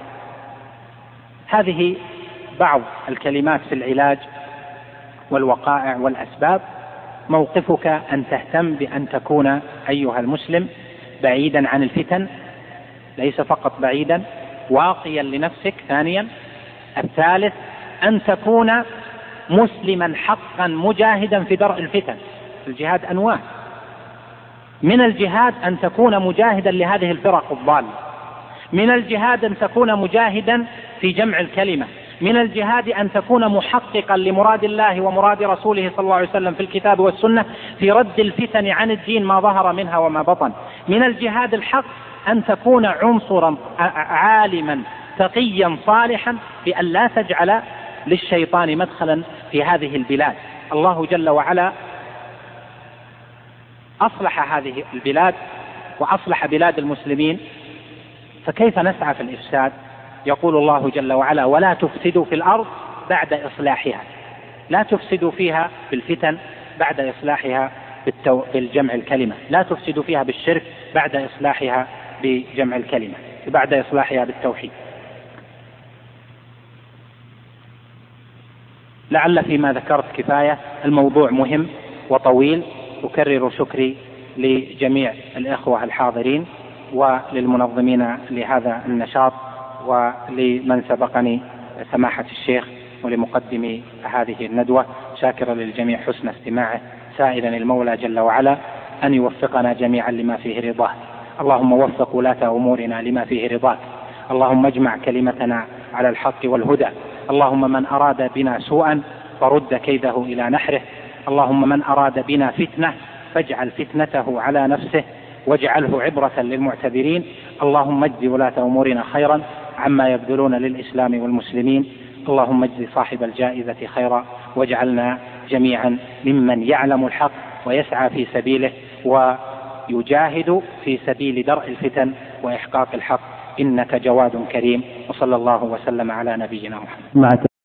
هذه بعض الكلمات في العلاج والوقائع والأسباب. موقفك أن تهتم بأن تكون أيها المسلم بعيدا عن الفتن، ليس فقط بعيدا، واقيا لنفسك. ثانيا، الثالث أن تكون مسلما حقا مجاهدا في درء الفتن. الجهاد أنواع، من الجهاد أن تكون مجاهدا لهذه الفرق الضالة، من الجهاد أن تكون مجاهدا في جمع الكلمة، من الجهاد أن تكون محققا لمراد الله ومراد رسوله صلى الله عليه وسلم في الكتاب والسنة في رد الفتن عن الدين ما ظهر منها وما بطن. من الجهاد الحق أن تكون عنصرا عالما تقيا صالحا بأن لا تجعل للشيطان مدخلا في هذه البلاد. الله جل وعلا أصلح هذه البلاد وأصلح بلاد المسلمين، فكيف نسعى في الإفساد؟ يقول الله جل وعلا ولا تفسدوا في الأرض بعد إصلاحها. لا تفسدوا فيها بالفتن بعد إصلاحها بالتو... بالجمع الكلمة، لا تفسدوا فيها بالشرك بعد إصلاحها بجمع الكلمة، بعد إصلاحها بالتوحيد. لعل فيما ذكرت كفاية، الموضوع مهم وطويل. أكرر شكري لجميع الإخوة الحاضرين وللمنظمين لهذا النشاط ولمن سبقني سماحة الشيخ ولمقدمي هذه الندوة، شاكرا للجميع حسن استماعه، سائلا المولى جل وعلا أن يوفقنا جميعا لما فيه رضاه. اللهم وفق ولاة أمورنا لما فيه رضاك. اللهم اجمع كلمتنا على الحق والهدى. اللهم من أراد بنا سوءا فرد كيده إلى نحره. اللهم من أراد بنا فتنة فاجعل فتنته على نفسه واجعله عبرة للمعتبرين. اللهم اجز ولاة أمورنا خيرا عما يبذلون للإسلام والمسلمين. اللهم اجز صاحب الجائزة خيرا واجعلنا جميعا ممن يعلم الحق ويسعى في سبيله ويجاهد في سبيل درء الفتن وإحقاق الحق، إنك جواد كريم. وصلى الله وسلم على نبينا محمد.